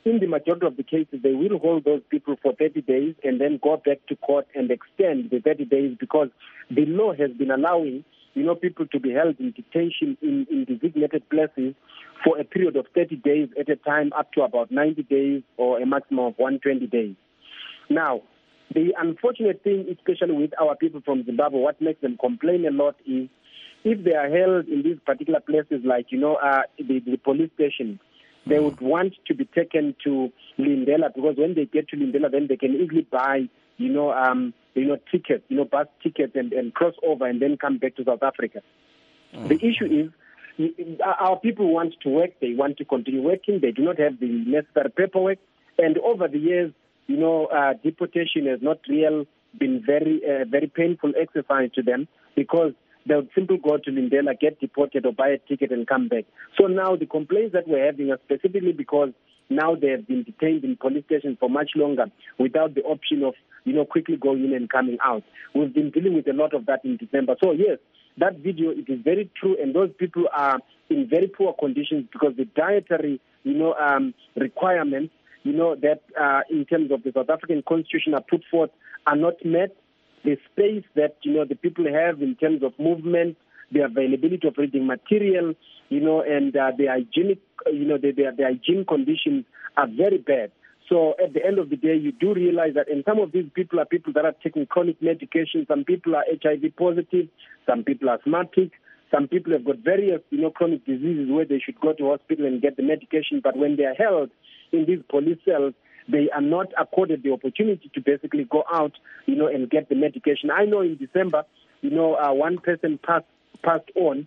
Speaker 8: in the majority of the cases, they will hold those people for 30 days and then go back to court and extend the 30 days because the law has been allowing, people to be held in detention in designated places for a period of 30 days at a time, up to about 90 days or a maximum of 120 days. Now, the unfortunate thing, especially with our people from Zimbabwe, what makes them complain a lot is if they are held in these particular places like, the police station, they would want to be taken to Lindela because when they get to Lindela, then they can easily buy, tickets, bus tickets and cross over and then come back to South Africa. The issue is our people want to work. They want to continue working. They do not have the necessary paperwork. And over the years, deportation has not been very painful exercise to them because they would simply go to Lindela, get deported or buy a ticket and come back. So now the complaints that we're having are specifically because now they have been detained in police stations for much longer without the option of, quickly going in and coming out. We've been dealing with a lot of that in December. So yes, that video, it is very true, and those people are in very poor conditions because the dietary, requirements, that in terms of the South African Constitution are put forth are not met. The space that, the people have in terms of movement, the availability of reading material, and the hygienic, the hygiene conditions are very bad. So at the end of the day, you do realize that, and some of these people are people that are taking chronic medication. Some people are HIV positive. Some people are asthmatic. Some people have got various, chronic diseases where they should go to hospital and get the medication. But when they are held in these police cells, they are not accorded the opportunity to basically go out, and get the medication. I know in December, one person passed on,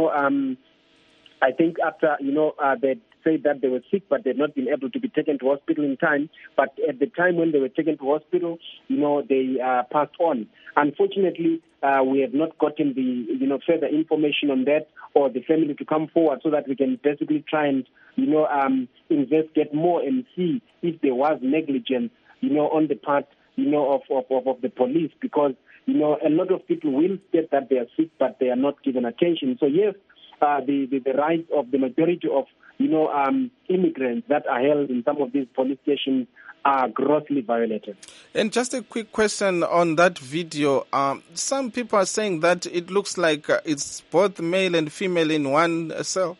Speaker 8: I think after, they said that they were sick, but they'd not been able to be taken to hospital in time. But at the time when they were taken to hospital, they passed on. Unfortunately, we have not gotten the, further information on that or the family to come forward so that we can basically try and, investigate more and see if there was negligence, on the part, of the police because, a lot of people will state that they are sick, but they are not given attention. So yes, the rights of the majority of, immigrants that are held in some of these police stations are grossly violated.
Speaker 1: And just a quick question on that video. Some people are saying that it looks like it's both male and female in one cell.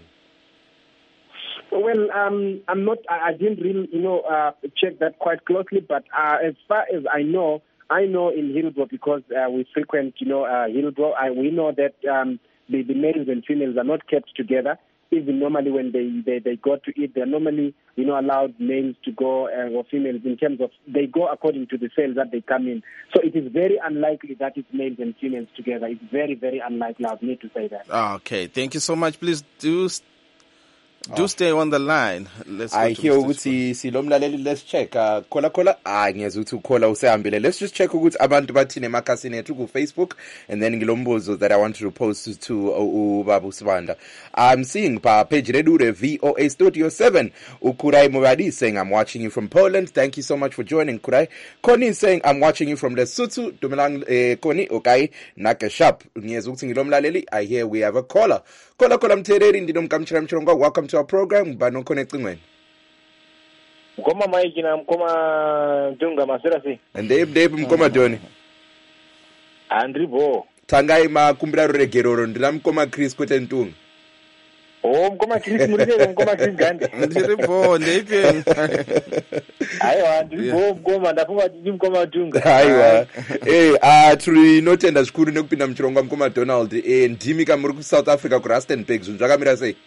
Speaker 8: Well, I didn't really, check that quite closely, but as far as I know in Hillbrow because we frequent, Hillbrow, we know that the males and females are not kept together. Even normally when they go to eat, they're normally, allowed males to go or females in terms of they go according to the cells that they come in. So it is very unlikely that it's males and females together. It's very, very unlikely. I need to say that.
Speaker 1: Okay, thank you so much. Please do stay on the line. Let's go to
Speaker 2: hear ukuthi silomlaleli. Let's check kola ngiyeza ukuthi ukhola usehambile. Let's just check ukuthi abantu bathini emakhasini ethu ku Facebook, and then ngilombuzo that I want to pose to Babu Sibanda. I'm seeing pa page Redure VOA Studio 7 Ukurai Muradi saying I'm watching you from Poland. Thank you so much for joining, Kurai. Connie is saying I'm watching you from Lesotho. Dumelang Connie, okay. Nakashap ngiyeza ukuthi ngilomlaleli. I hear we have a caller. Kola mthereri ndinomkamchira mchongo. Welcome to our program. Bano connecting when.
Speaker 11: Mkoma maiki na mkoma Dunga Maserasi.
Speaker 2: And Dave mkoma Doni.
Speaker 11: Andribo.
Speaker 2: Tangai makumbira regeroro ndina mkoma Chris kwete Ntunga.
Speaker 11: Oh, mkoma Chris muride mkoma Chris Gandhi.
Speaker 1: Andribo ndeipe.
Speaker 11: Aiwa Andribo mkoma ndafunga ndi mkoma Dunga.
Speaker 2: Aiwa. Turi notenda zvikuru nekupinda mchirongo mkoma Donald. Ndimi kamuri ku South Africa ku Rustenburg zvakamira sei?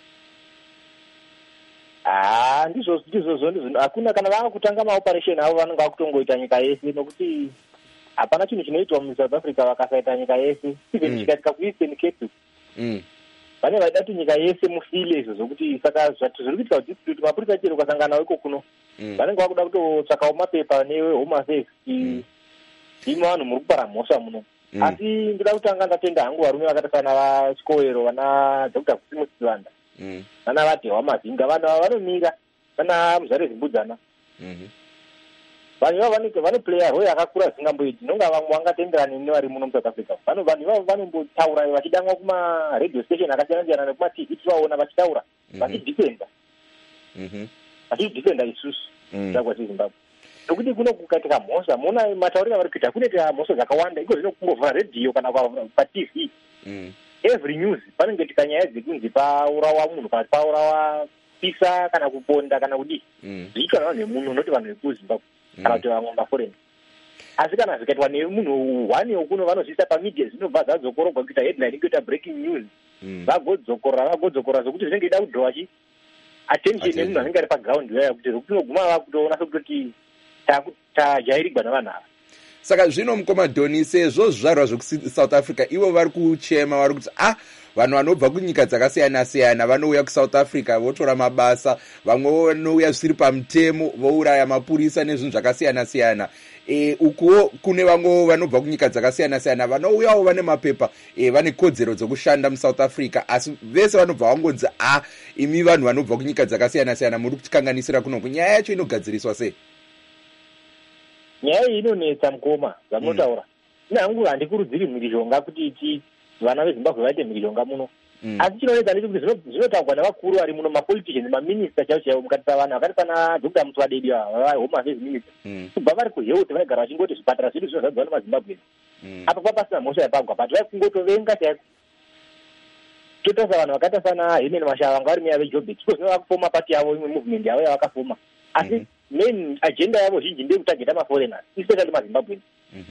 Speaker 11: Ndizvo hakuna kana vanga kutanga maoperation avo vanenge vakutongoita nyika yese nokuti hapana chinhu chinoitwa muSouth Africa vakasaita nyika yese even chikatika kuEastern Cape vane vaida kuti nyika yese mufile izvo zvokuti saka zvati zviri kuitika kuti mapurisa chero ukasangana iko kuno vanenge vakuda kutotsvakawo mapepa nehome affairs imi vanhu muri kupara mhosva muno asi ndida kutanga ndatenda hangu varume vakaita sana vaChikowero vana Dr. Kusimusi Sivanda vana vaDhewa Mazinga vanhu vanomira vana Muzare Zimbudzana vanhu ivavo vanoplaya role yakakura zisingamboiti nonga vamwe vangatenderani nevari muno muSouth Africa. Vanhu ivavo vanombotaura vachidangwa kuma radio station akasiyana siyana nekuma TV tivaona vachitaura vachidifenda atidifenda isusu takwati Zimbabwe nokuti kuno kukatika mhosva mona matauriro avari kuita kunoita mhosva dzakawanda iko zvino kungovhura redhiyo kana patv every news panenge tika nyaya dzekunzi paurawa munhu kana paurawa pisa kana kuponda kana kudii zviitwa navanhu vemunhu noti vanhu vekuzimbabwe kana kuti vamwe maforeni asi kana zvikaitwa nemunhu hwane wekuno vanozviisa pamedia zvinobva zvadzokorogwa kuita headline ikuita breaking news vagodzokora zvokuti zvinenge ida kudhowa attention yemunhu anenge ari paground yaya kuti zvokuti unoguma vakutoona sokutoti tajairigwa navanhu ava.
Speaker 2: Saka zvino mukomadhoni sezvo zvizvarwa zvekusouth Africa ivo vari kuchema vari kuti vanhu vanobva kunyika dzakasiyana siyana vanouya kuSouth Africa votora mabasa, vamwe vanouya zvisiri pamutemo vouraya mapurisa nezvinhu zvakasiyana siyana. Ukuwo kune vamwe vanobva kunyika dzakasiyana siyana vanouyawo vane mapepa vane kodzero dzokushanda muSouth Africa, asi vese vanobva vangonzi imi vanhu vanobva kunyika dzakasiyana siyana muri kutikanganisira kuno. Nyaya yacho inogadziriswa sei?
Speaker 11: Nyaya iyi inonetsa mukoma zvamunotaura. Nangu handikurudziri mhirizhonga kuti vana veZimbabwe vaite mhirizhonga muno. Asi chinonetsa ndechekuti zvinotaurwa navakuru vari muno, mapoliticians, maminista chaivo chaivo mukati pavanhu vakati pana Dr. Mutwadedi home affairs minister. Kubva vari kuhealth vanogara vachingoti zvipatara zvedu zvinozadzwa nemaZimbabwe. Apa papasina mhosva yapagwa but vai kungotovenga chaiko. Totarisa vanhu vakaita sana Herman Mashava vanga vari meya veJoburg. Zvino vakufoma pati yavo imwe movement yavo yavakafoma. Asi main agenda yavo zhinji ndekutageta maforeigners especially maZimbabwe.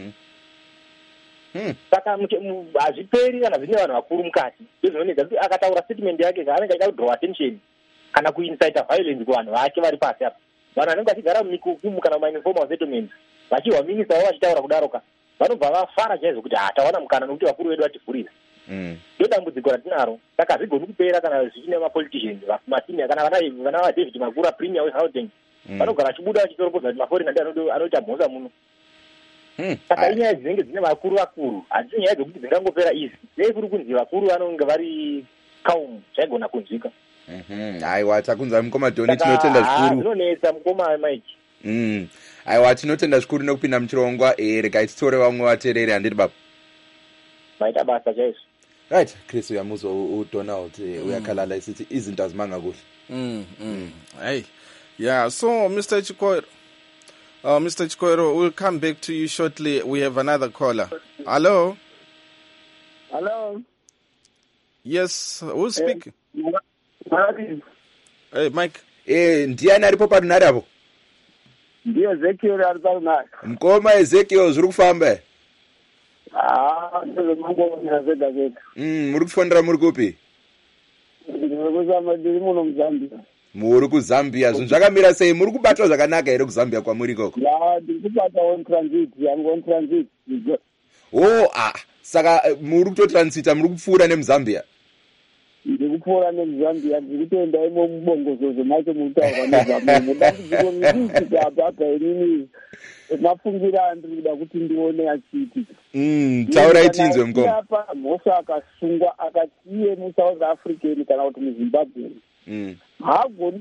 Speaker 11: Saka hazviperi kana zvine vanhu vakuru mukati. Ndozvinonetsa kuti akataura statement yake anenge achida kudraw attention kana kuincite violence kuvanhu vake vari pasi apa. Vanhu vanenge vachigara mumikukumu kana mumainformal settlements vachihwa minista wavo vachitaura kudaroka vanobva vafara chaizvo kuti tawana mukana nokuti vakuru vedu vativhurira. Ndodambudziko ratinaro. Saka hazvigoni kupera kana zvichine mapoliticians masenior kana vana vaDavid Magura premier weGauteng vanogara vachibuda vachitoropodza kuti maforeigner ndiwo anoita mhosva muno. Saka inyaya dzinenge dzine vakuru hadzisi nyaya dzokuti dzingangopera izi. Sei kuri kunzi vakuru vanonge vari kaumu zvaigona kunzwika.
Speaker 2: Aiwa takunzwa mukomadhoni, tinotenda zvikuru.
Speaker 11: Zvinonetsa mukoma Mike.
Speaker 2: Aiwa tinotenda zvikuru nekupinda muchirongwa. Regai titore vamwe vateereri handiti baba.
Speaker 11: Maita basa chaizvo.
Speaker 2: Right, Chris uyamuzwa uDonald uyakhalala isithi izinto azimanga kuhle.
Speaker 1: Hey. Yeah, so Mr. Chikoero, we'll come back to you shortly. We have another caller. Hello?
Speaker 9: Hello?
Speaker 1: Yes, who's speaking? Hey, Mike.
Speaker 2: Ndiani aripo parunhare apo?
Speaker 9: Ndiyo Ezekiel ari parunhare.
Speaker 2: Mukoma Ezekiel zviri kufamba?
Speaker 9: Ndozvemangona zvega zvega.
Speaker 2: Muri kufonera muri kupi?
Speaker 9: Ndiri muno muZambia.
Speaker 2: Muri kuZambia, zvinhu zvakamira sei? Muri kubatwa zvakanaka here kuZambia kwamuri ikoko?
Speaker 9: Ndiri kubata on transit, I'm on transit.
Speaker 2: Saka muri kutotransita, muri kupfuura nemuZambia?
Speaker 9: Ndiri kupfuura nemuZambia, ndiri kutoenda imo mubongozozo macho mutaurwa neZambia. Ndambudziko ndiriitika apa inini mafungira ndiri kuda kuti ndione achiitika.
Speaker 2: Taurai tinzwe mukoma.
Speaker 9: Apa mhosva akasungwa akati iye muSouth African kana kuti muZimbabwe. Hagoni.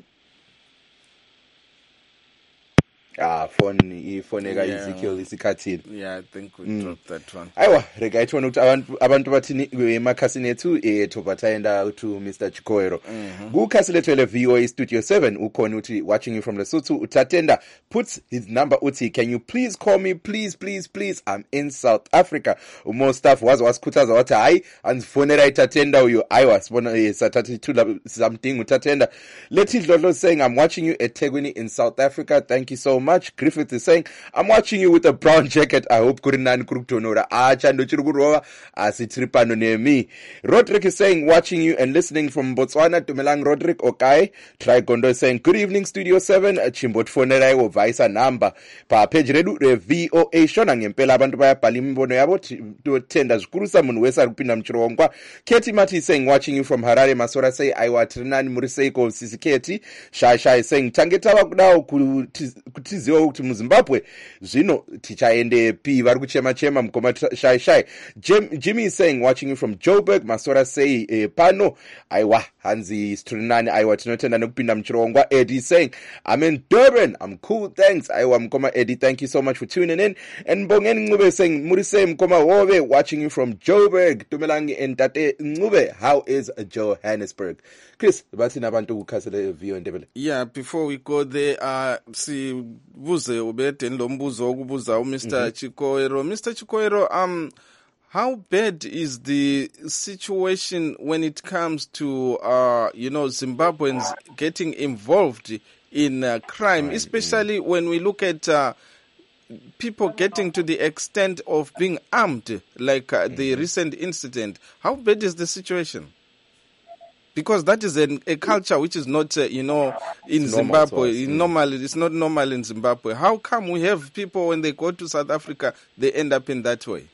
Speaker 2: Phone Ezekiel isikhathini.
Speaker 1: Yeah, I think we dropped that one.
Speaker 2: Aiwa, rega itiona kuti abantu bathini emakhasini ethu topataenda to Mr. Chikoero. Kukhasi lethu le VOA Studio 7 ukhona uthi watching you from Lesotho utatenda puts his number uthi can you please call me please I'm in South Africa. More stuff wasikhuthaza wathi hayi anzifonera itatenda uyo. Aiwa sibona sathathi thula something utatenda. Lethi Dlodlo saying I'm watching you at Tegwini in South Africa. Thank you so much. Griffith is saying I'm watching you with a brown jacket. I hope kuri nani kuri kutonora chando chiri kurova asi tiri pano nemi. Roderick is saying watching you and listening from Botswana. Tumelang Roderick okay. Trigondo is saying good evening Studio 7 chimbot fonera iwo vaisa number pa page redu re VOA shona ngempela abantu bayabhala imbono yabo totenda zikurusa munhu wese ari kupinda muchirongwa. Keti Mati is saying watching you from Harare. Masora say I watch nani muri seiko sisi Keti. Shai is saying tangeta wakudawo kuti tizive kuti muZimbabwe zvino tichaendepi, vari kuchema mukoma shai. Jimmy is saying, watching you from Joburg. Masora say pano aiwa hanzi strinani aiwa tinotenda nekupinda muchirongwa. Eddie saying, I'm in Durban, I'm cool, thanks. Aiwa mukoma Eddie, thank you so much for tuning in. And Bongeni Ngube saying, Murise mukoma Wove, watching you from Joburg. Tumelangi entate Ngube, how is Johannesburg? Chris, bathi nabantu kukhasele view ndebele.
Speaker 1: Yeah, before we go there, sibuze ubete lombuzo okubuza Mr. Chikoero. Mr. Chikoero, how bad is the situation when it comes to Zimbabweans getting involved in crime, especially when we look at people getting to the extent of being armed, like the recent incident? How bad is the situation? Because that is a culture which is not, in Zimbabwe. It's not normal in Zimbabwe. How come we have people, when they go to South Africa, they end up in that way?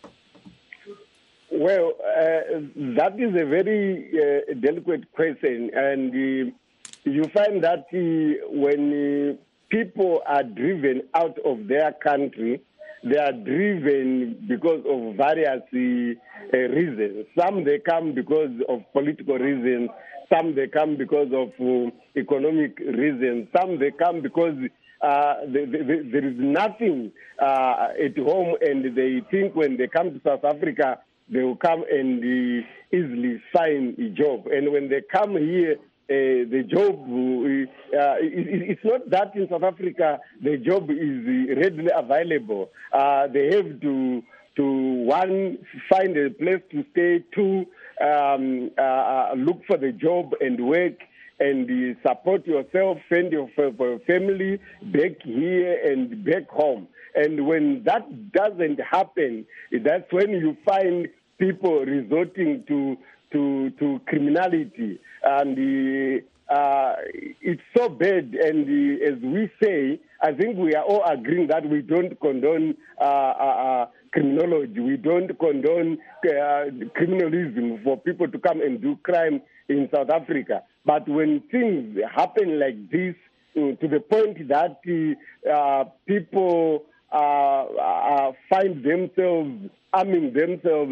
Speaker 5: Well, that is a very delicate question. And you find that when people are driven out of their country, they are driven because of various reasons. Some they come because of political reasons. Some they come because of economic reasons. Some they come because there is nothing at home, and they think when they come to South Africa, they will come and easily find a job. And when they come here, the job, it's not that in South Africa the job is readily available. They have to one, find a place to stay, two, look for the job and work and support yourself, fend your family back here and back home. And when that doesn't happen, that's when you find people resorting to criminality. And it's so bad. And as we say, I think we are all agreeing that we don't condone criminology. We don't condone criminalism for people to come and do crime in South Africa. But when things happen like this, to the point that people find themselves arming themselves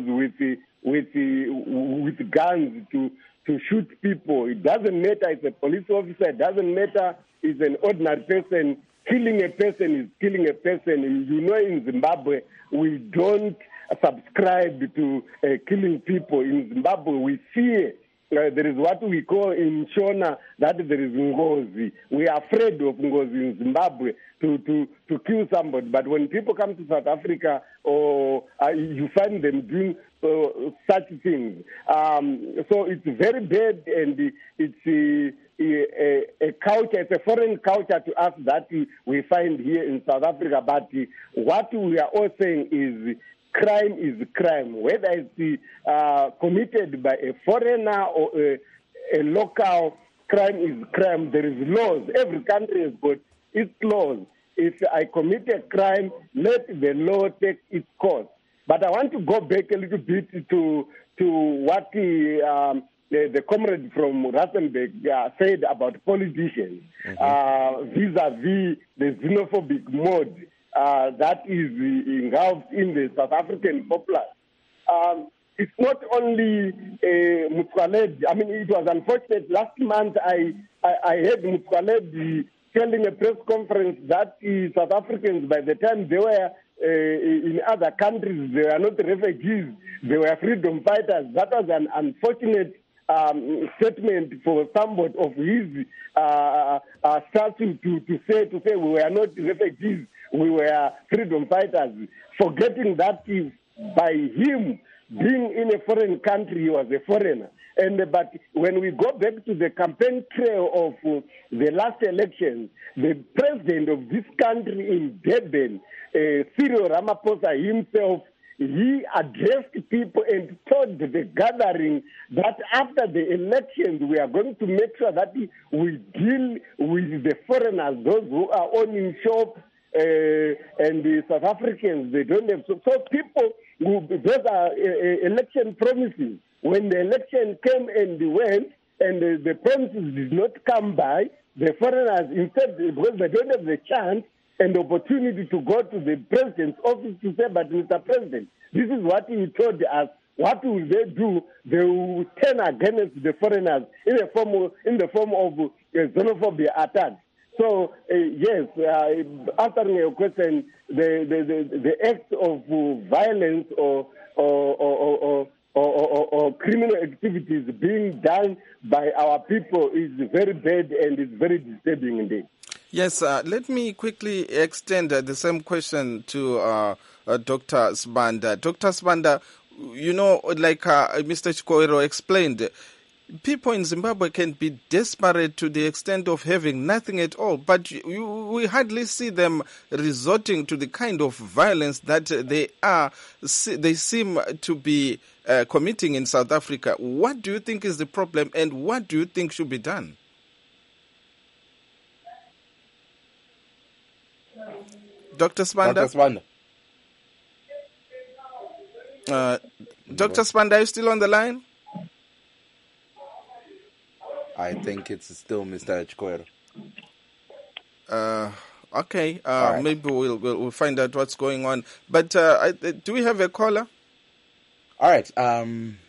Speaker 5: with guns to shoot people, it doesn't matter if it's a police officer, it doesn't matter if it's an ordinary person. Killing a person is killing a person. You know, in Zimbabwe, we don't subscribe to killing people. In Zimbabwe, we fear. There is what we call in Shona that there is ngozi. We are afraid of ngozi in Zimbabwe to kill somebody. But when people come to South Africa, or you find them doing such things. So it's very bad, and it's a culture, it's a foreign culture to us that we find here in South Africa. But what we are all saying is crime is crime, whether it's committed by a foreigner or a local. Crime is crime. There is laws. Every country has got its laws. If I commit a crime, let the law take its course. But I want to go back a little bit to what the comrade from Rustenburg said about politicians vis-a-vis the xenophobic mode that is engulfed in the South African populace. It's not only Mutsoaledi. I mean, it was unfortunate. Last month, I heard Mutsoaledi telling a press conference that South Africans, by the time they were in other countries, they were not refugees, they were freedom fighters. That was an unfortunate statement for somebody of his status to say we were not refugees, we were freedom fighters, forgetting that by him being in a foreign country, he was a foreigner. But when we go back to the campaign trail of the last election, the president of this country in Durban, Cyril Ramaphosa himself, he addressed people and told the gathering that after the elections, we are going to make sure that we deal with the foreigners, those who are owning shops, and the South Africans, they don't have. So people, those are election promises. When the election came and went, and the promises did not come by, the foreigners, instead, because they don't have the chance, an opportunity to go to the president's office to say, but Mr. President, this is what he told us. What will they do? They will turn against the foreigners in the form of xenophobia attacks. So yes, answering your question, the acts of violence or criminal activities being done by our people is very bad and is very disturbing indeed.
Speaker 1: Yes, let me quickly extend the same question to Dr. Sibanda. Dr. Sibanda, you know, like Mr. Chikoero explained, people in Zimbabwe can be desperate to the extent of having nothing at all, but we hardly see them resorting to the kind of violence that they seem to be committing in South Africa. What do you think is the problem, and what do you think should be done? Dr. Sibanda? Dr. Sibanda, are you still on the line?
Speaker 2: I think it's still Mr. Chikoero.
Speaker 1: Okay,
Speaker 2: right.
Speaker 1: Maybe we'll find out what's going on. But do we have a caller?
Speaker 2: All right. Mr.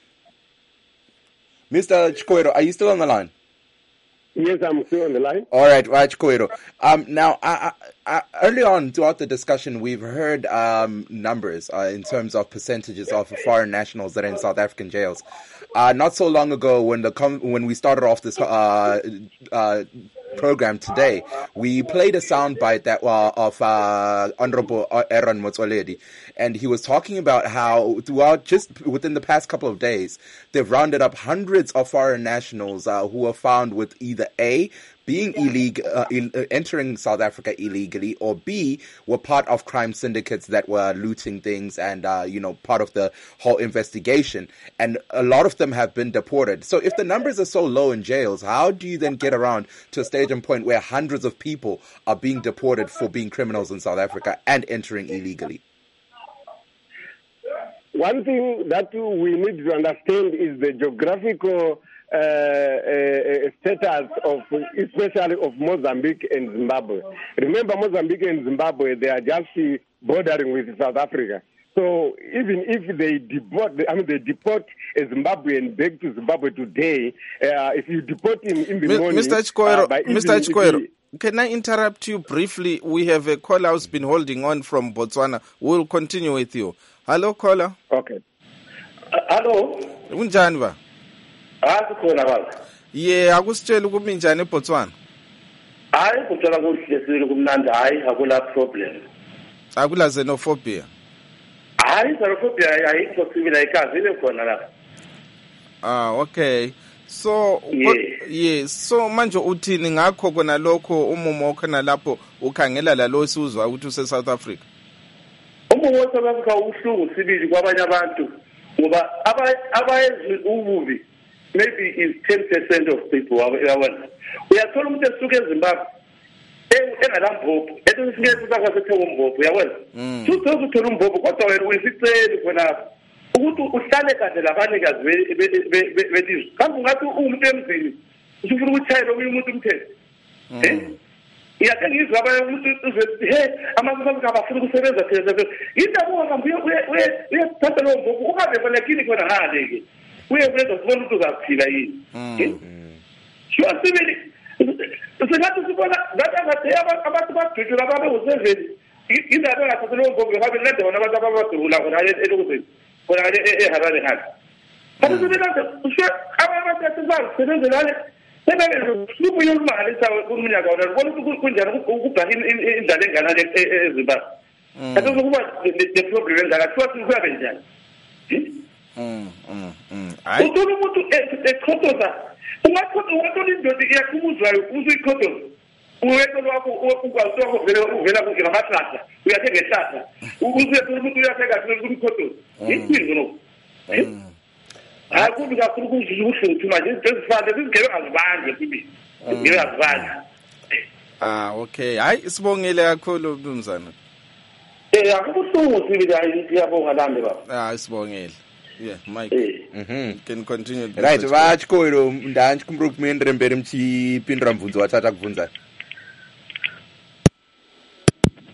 Speaker 2: Chikoero, are you still on the line?
Speaker 5: Yes, I'm still on the line.
Speaker 2: All right, Chikoero. Now, early on throughout the discussion, we've heard numbers in terms of percentages of foreign nationals that are in South African jails. Not so long ago, when we started off this program today, we played a soundbite that of Honorable Aaron Motsoaledi, and he was talking about how throughout just within the past couple of days, they've rounded up hundreds of foreign nationals who were found with either A, being illegal, entering South Africa illegally, or B, were part of crime syndicates that were looting things and, part of the whole investigation. And a lot of them have been deported. So if the numbers are so low in jails, how do you then get around to a stage and point where hundreds of people are being deported for being criminals in South Africa and entering illegally?
Speaker 5: One thing that we need to understand is the geographical status of, especially of Mozambique and Zimbabwe. Remember, Mozambique and Zimbabwe, they are just bordering with South Africa. So even if they deport a Zimbabwean back to Zimbabwe today, if you deport him in the morning...
Speaker 1: Mr. Chikoero, can I interrupt you briefly? We have a caller who's been holding on from Botswana. We'll continue with you. Hello, caller.
Speaker 5: Okay.
Speaker 12: Hello.
Speaker 1: Unjani ba?
Speaker 12: Asikhona baba.
Speaker 1: Yeah, akusitshela ukumi njani eBotswana?
Speaker 12: Hayi kutshala kuhlesile kumnandi, hayi akula problem.
Speaker 1: Akula xenophobia.
Speaker 12: Hayi xenophobia ayikho sibila ikazi ile khona lapha.
Speaker 1: Okay. So yes, so manje uthini ngakho kona lokho umumo khona lapho ukhangela lalo sizwa ukuthi use South Africa?
Speaker 12: Umumo South Africa uhlungu sibili kwabanye abantu ngoba abayenzi ububi maybe is 10% of people yabona. Uyathola umuntu esuka eZimbabwe engalambopho ethi sifika kwasetheka umbopho yabona. Uthola uthola umbopho kodwa wena uyisiceli khona ukuthi uhlale kahle labanikazi belizwe. Kambe ngathi umuntu emzini usufuna ukuchayela omunye umuntu umthetho. Iyakengizwa abanye umuntu uzothi amaSouth abafuna ukusebenza phela. Indaba uhambe uyathatha lo mbopho uhambe khona kini khona ngale ke. Uyekwenza sibona ukuthi uzaphila yini. Sho sibili singathi sibona ngathi abantu badudula ababe u7 indaba yakhe lo mbopho ngabe nende bona abantu ababadula khona elokuzeni. Khona eHarare ngale. Kanti sebenza usho abantu asebenza lale sebenza imali sawo kuminyaka wona ubona ukuthi kunjani ukubhaka indlela engana eZimbabwe. Kanti ukuba the problem engaka futhi kuyabe njani. Uthola umuntu echotoza ungathola indoda iyakhumuzwayo uyichotoza uwethu lwakho ukwazi uvela ngamahlahla uyathenga ehlahla uzuyathola umuntu uyathenga kumkhotoza yini ngono akubi kakhulu ukuhluthu manje ezifana zingeke azibanje bibi ngeke azibanje.
Speaker 1: Okay, hayi sibongile kakhulu mnumzana.
Speaker 12: Akubuhlungu sibili hayi siyabonga lambe baba.
Speaker 1: Sibongile. Yeah, Mike. Can continue.
Speaker 2: Right, Chikoero ndanchi kumro kumendere mbere mchipindura mvunzo watata kubvunza.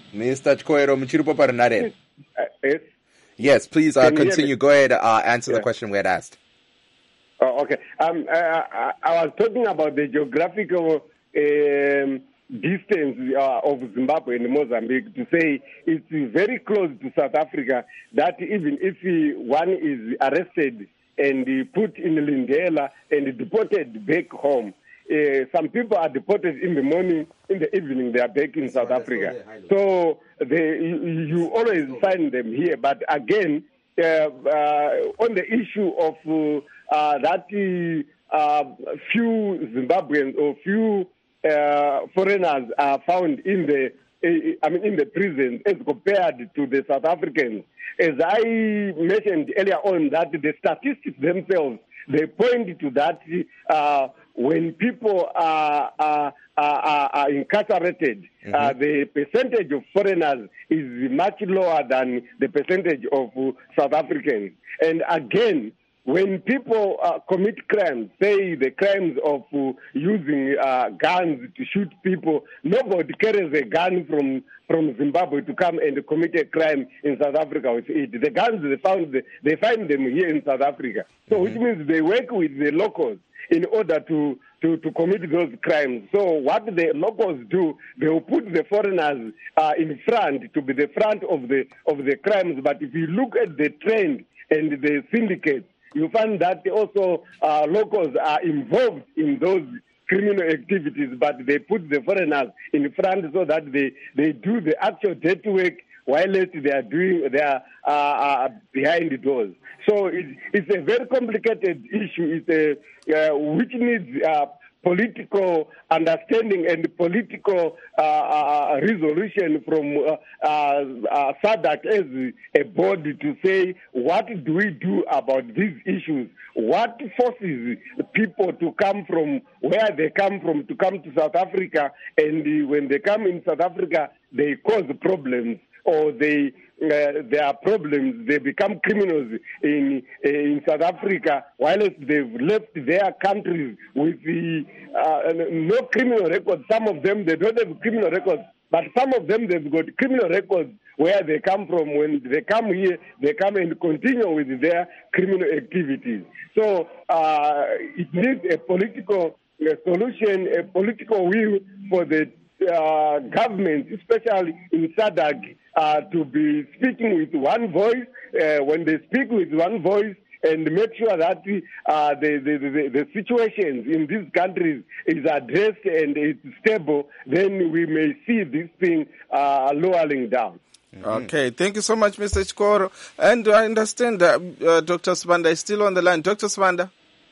Speaker 2: Mr. Chikoero, Mchiripo Parinaren.
Speaker 5: Yes.
Speaker 2: Yes, please continue. Go ahead, answer the question we had asked.
Speaker 5: Oh, okay. I was talking about the geographical distance of Zimbabwe and Mozambique, to say it's very close to South Africa, that even if one is arrested and put in Lindela and deported back home, some people are deported in the morning, in the evening they are back in South Africa. So you always find them here. But again, on the issue of that few Zimbabweans or few foreigners are found in the in the prisons as compared to the South Africans. As I mentioned earlier on, that the statistics themselves, they point to that when people are incarcerated, the percentage of foreigners is much lower than the percentage of South Africans. And again, when people commit crimes, say the crimes of using guns to shoot people, nobody carries a gun from Zimbabwe to come and commit a crime in South Africa with it. The guns they find them here in South Africa. So which means they work with the locals in order to commit those crimes. So what the locals do, they will put the foreigners in front to be the front of the crimes. But if you look at the trend and the syndicates, you find that also locals are involved in those criminal activities, but they put the foreigners in front so that they do the actual dirty work while they are doing behind the doors. So it's a very complicated issue. It's which needs political understanding and political resolution from SADC as a body to say, what do we do about these issues? What forces people to come from where they come from to come to South Africa, and when they come in South Africa, they cause problems, or there are problems, they become criminals in South Africa, while they've left their countries with no criminal records. Some of them, they don't have criminal records, but some of them, they've got criminal records where they come from. When they come here, they come and continue with their criminal activities. So it needs a political solution, a political will for the government, especially in SADC, to be speaking with one voice. When they speak with one voice and make sure that the situations in these countries is addressed and it's stable, then we may see this thing lowering down.
Speaker 1: Okay, thank you so much, Mr. Chikoero. And I understand Dr. Sibanda is still on the line. Dr. Sibanda?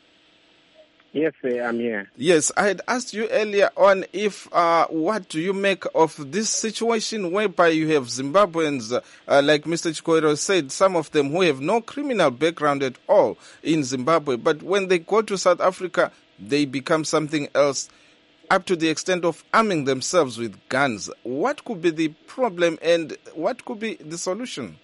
Speaker 8: Yes, I'm here.
Speaker 1: Yes, I had asked you earlier on if what do you make of this situation whereby you have Zimbabweans, like Mr. Chikoero said, some of them who have no criminal background at all in Zimbabwe, but when they go to South Africa, they become something else, up to the extent of arming themselves with guns. What could be the problem and what could be the solution?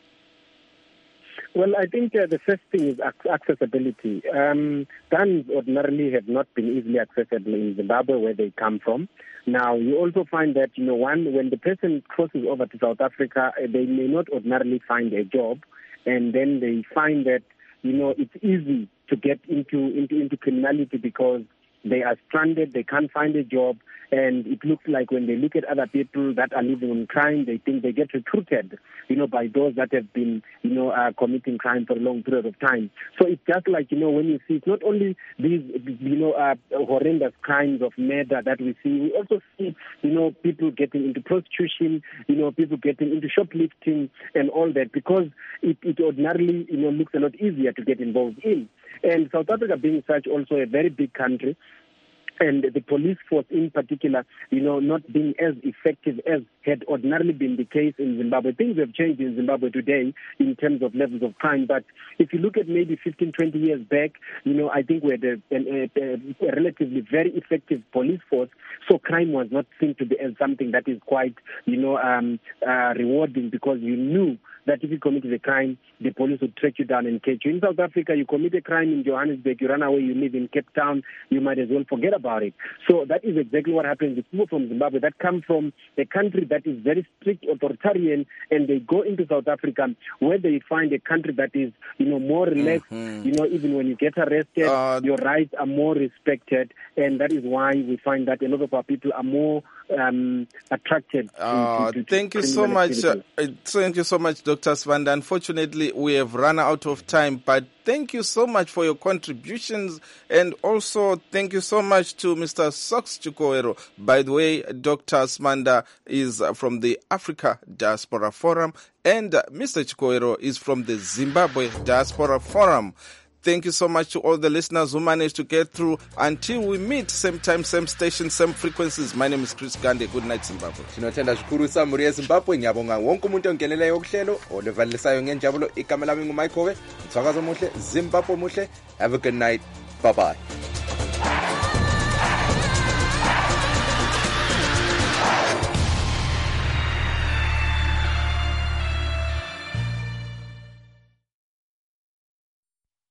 Speaker 8: Well, I think the first thing is accessibility. Guns ordinarily have not been easily accessible in Zimbabwe, where they come from. Now, you also find that, when the person crosses over to South Africa, they may not ordinarily find a job, and then they find that, it's easy to get into criminality because they are stranded, they can't find a job, and it looks like when they look at other people that are living on crime, they think they get recruited, by those that have been, committing crime for a long period of time. So it's just like, when you see, it's not only these, horrendous crimes of murder that we see, we also see, people getting into prostitution, people getting into shoplifting and all that, because it ordinarily, looks a lot easier to get involved in. And South Africa being such also a very big country, and the police force in particular, not being as effective as had ordinarily been the case in Zimbabwe. Things have changed in Zimbabwe today in terms of levels of crime, but if you look at maybe 15, 20 years back, I think we had a relatively very effective police force, so crime was not seen to be as something that is quite, rewarding, because you knew that if you committed a crime, the police would track you down and catch you. In South Africa, you commit a crime in Johannesburg, you run away, you live in Cape Town, you might as well forget about it. So that is exactly what happens with people from Zimbabwe that come from a country that is very strict, authoritarian, and they go into South Africa where they find a country that is, more relaxed. Even when you get arrested, your rights are more respected, and that is why we find that a lot of our people are more attracted to
Speaker 1: thank you so much. Thank you so much, Dr. Sibanda. Unfortunately, we have run out of time, but thank you so much for your contributions, and also thank you so much to Mr. Sox Chikoero. By the way, Dr. Sibanda is from the Africa Diaspora Forum, and Mr. Chikoero is from the Zimbabwe Diaspora Forum. Thank you so much to all the listeners who managed to get through. Until we meet, same time, same station, same frequencies. My name is Chris Gande. Good night, Zimbabwe.
Speaker 2: Sinotenda zvikuru samuri yeZimbabwe. Ngiyabonga wonke umuntu ongeneleyo kuhlelo olevalisayo ngenjabulo. Igama lami nguMike Howe. Mthwakazo muhle, Zimbabwe muhle. Have a good night. Bye bye.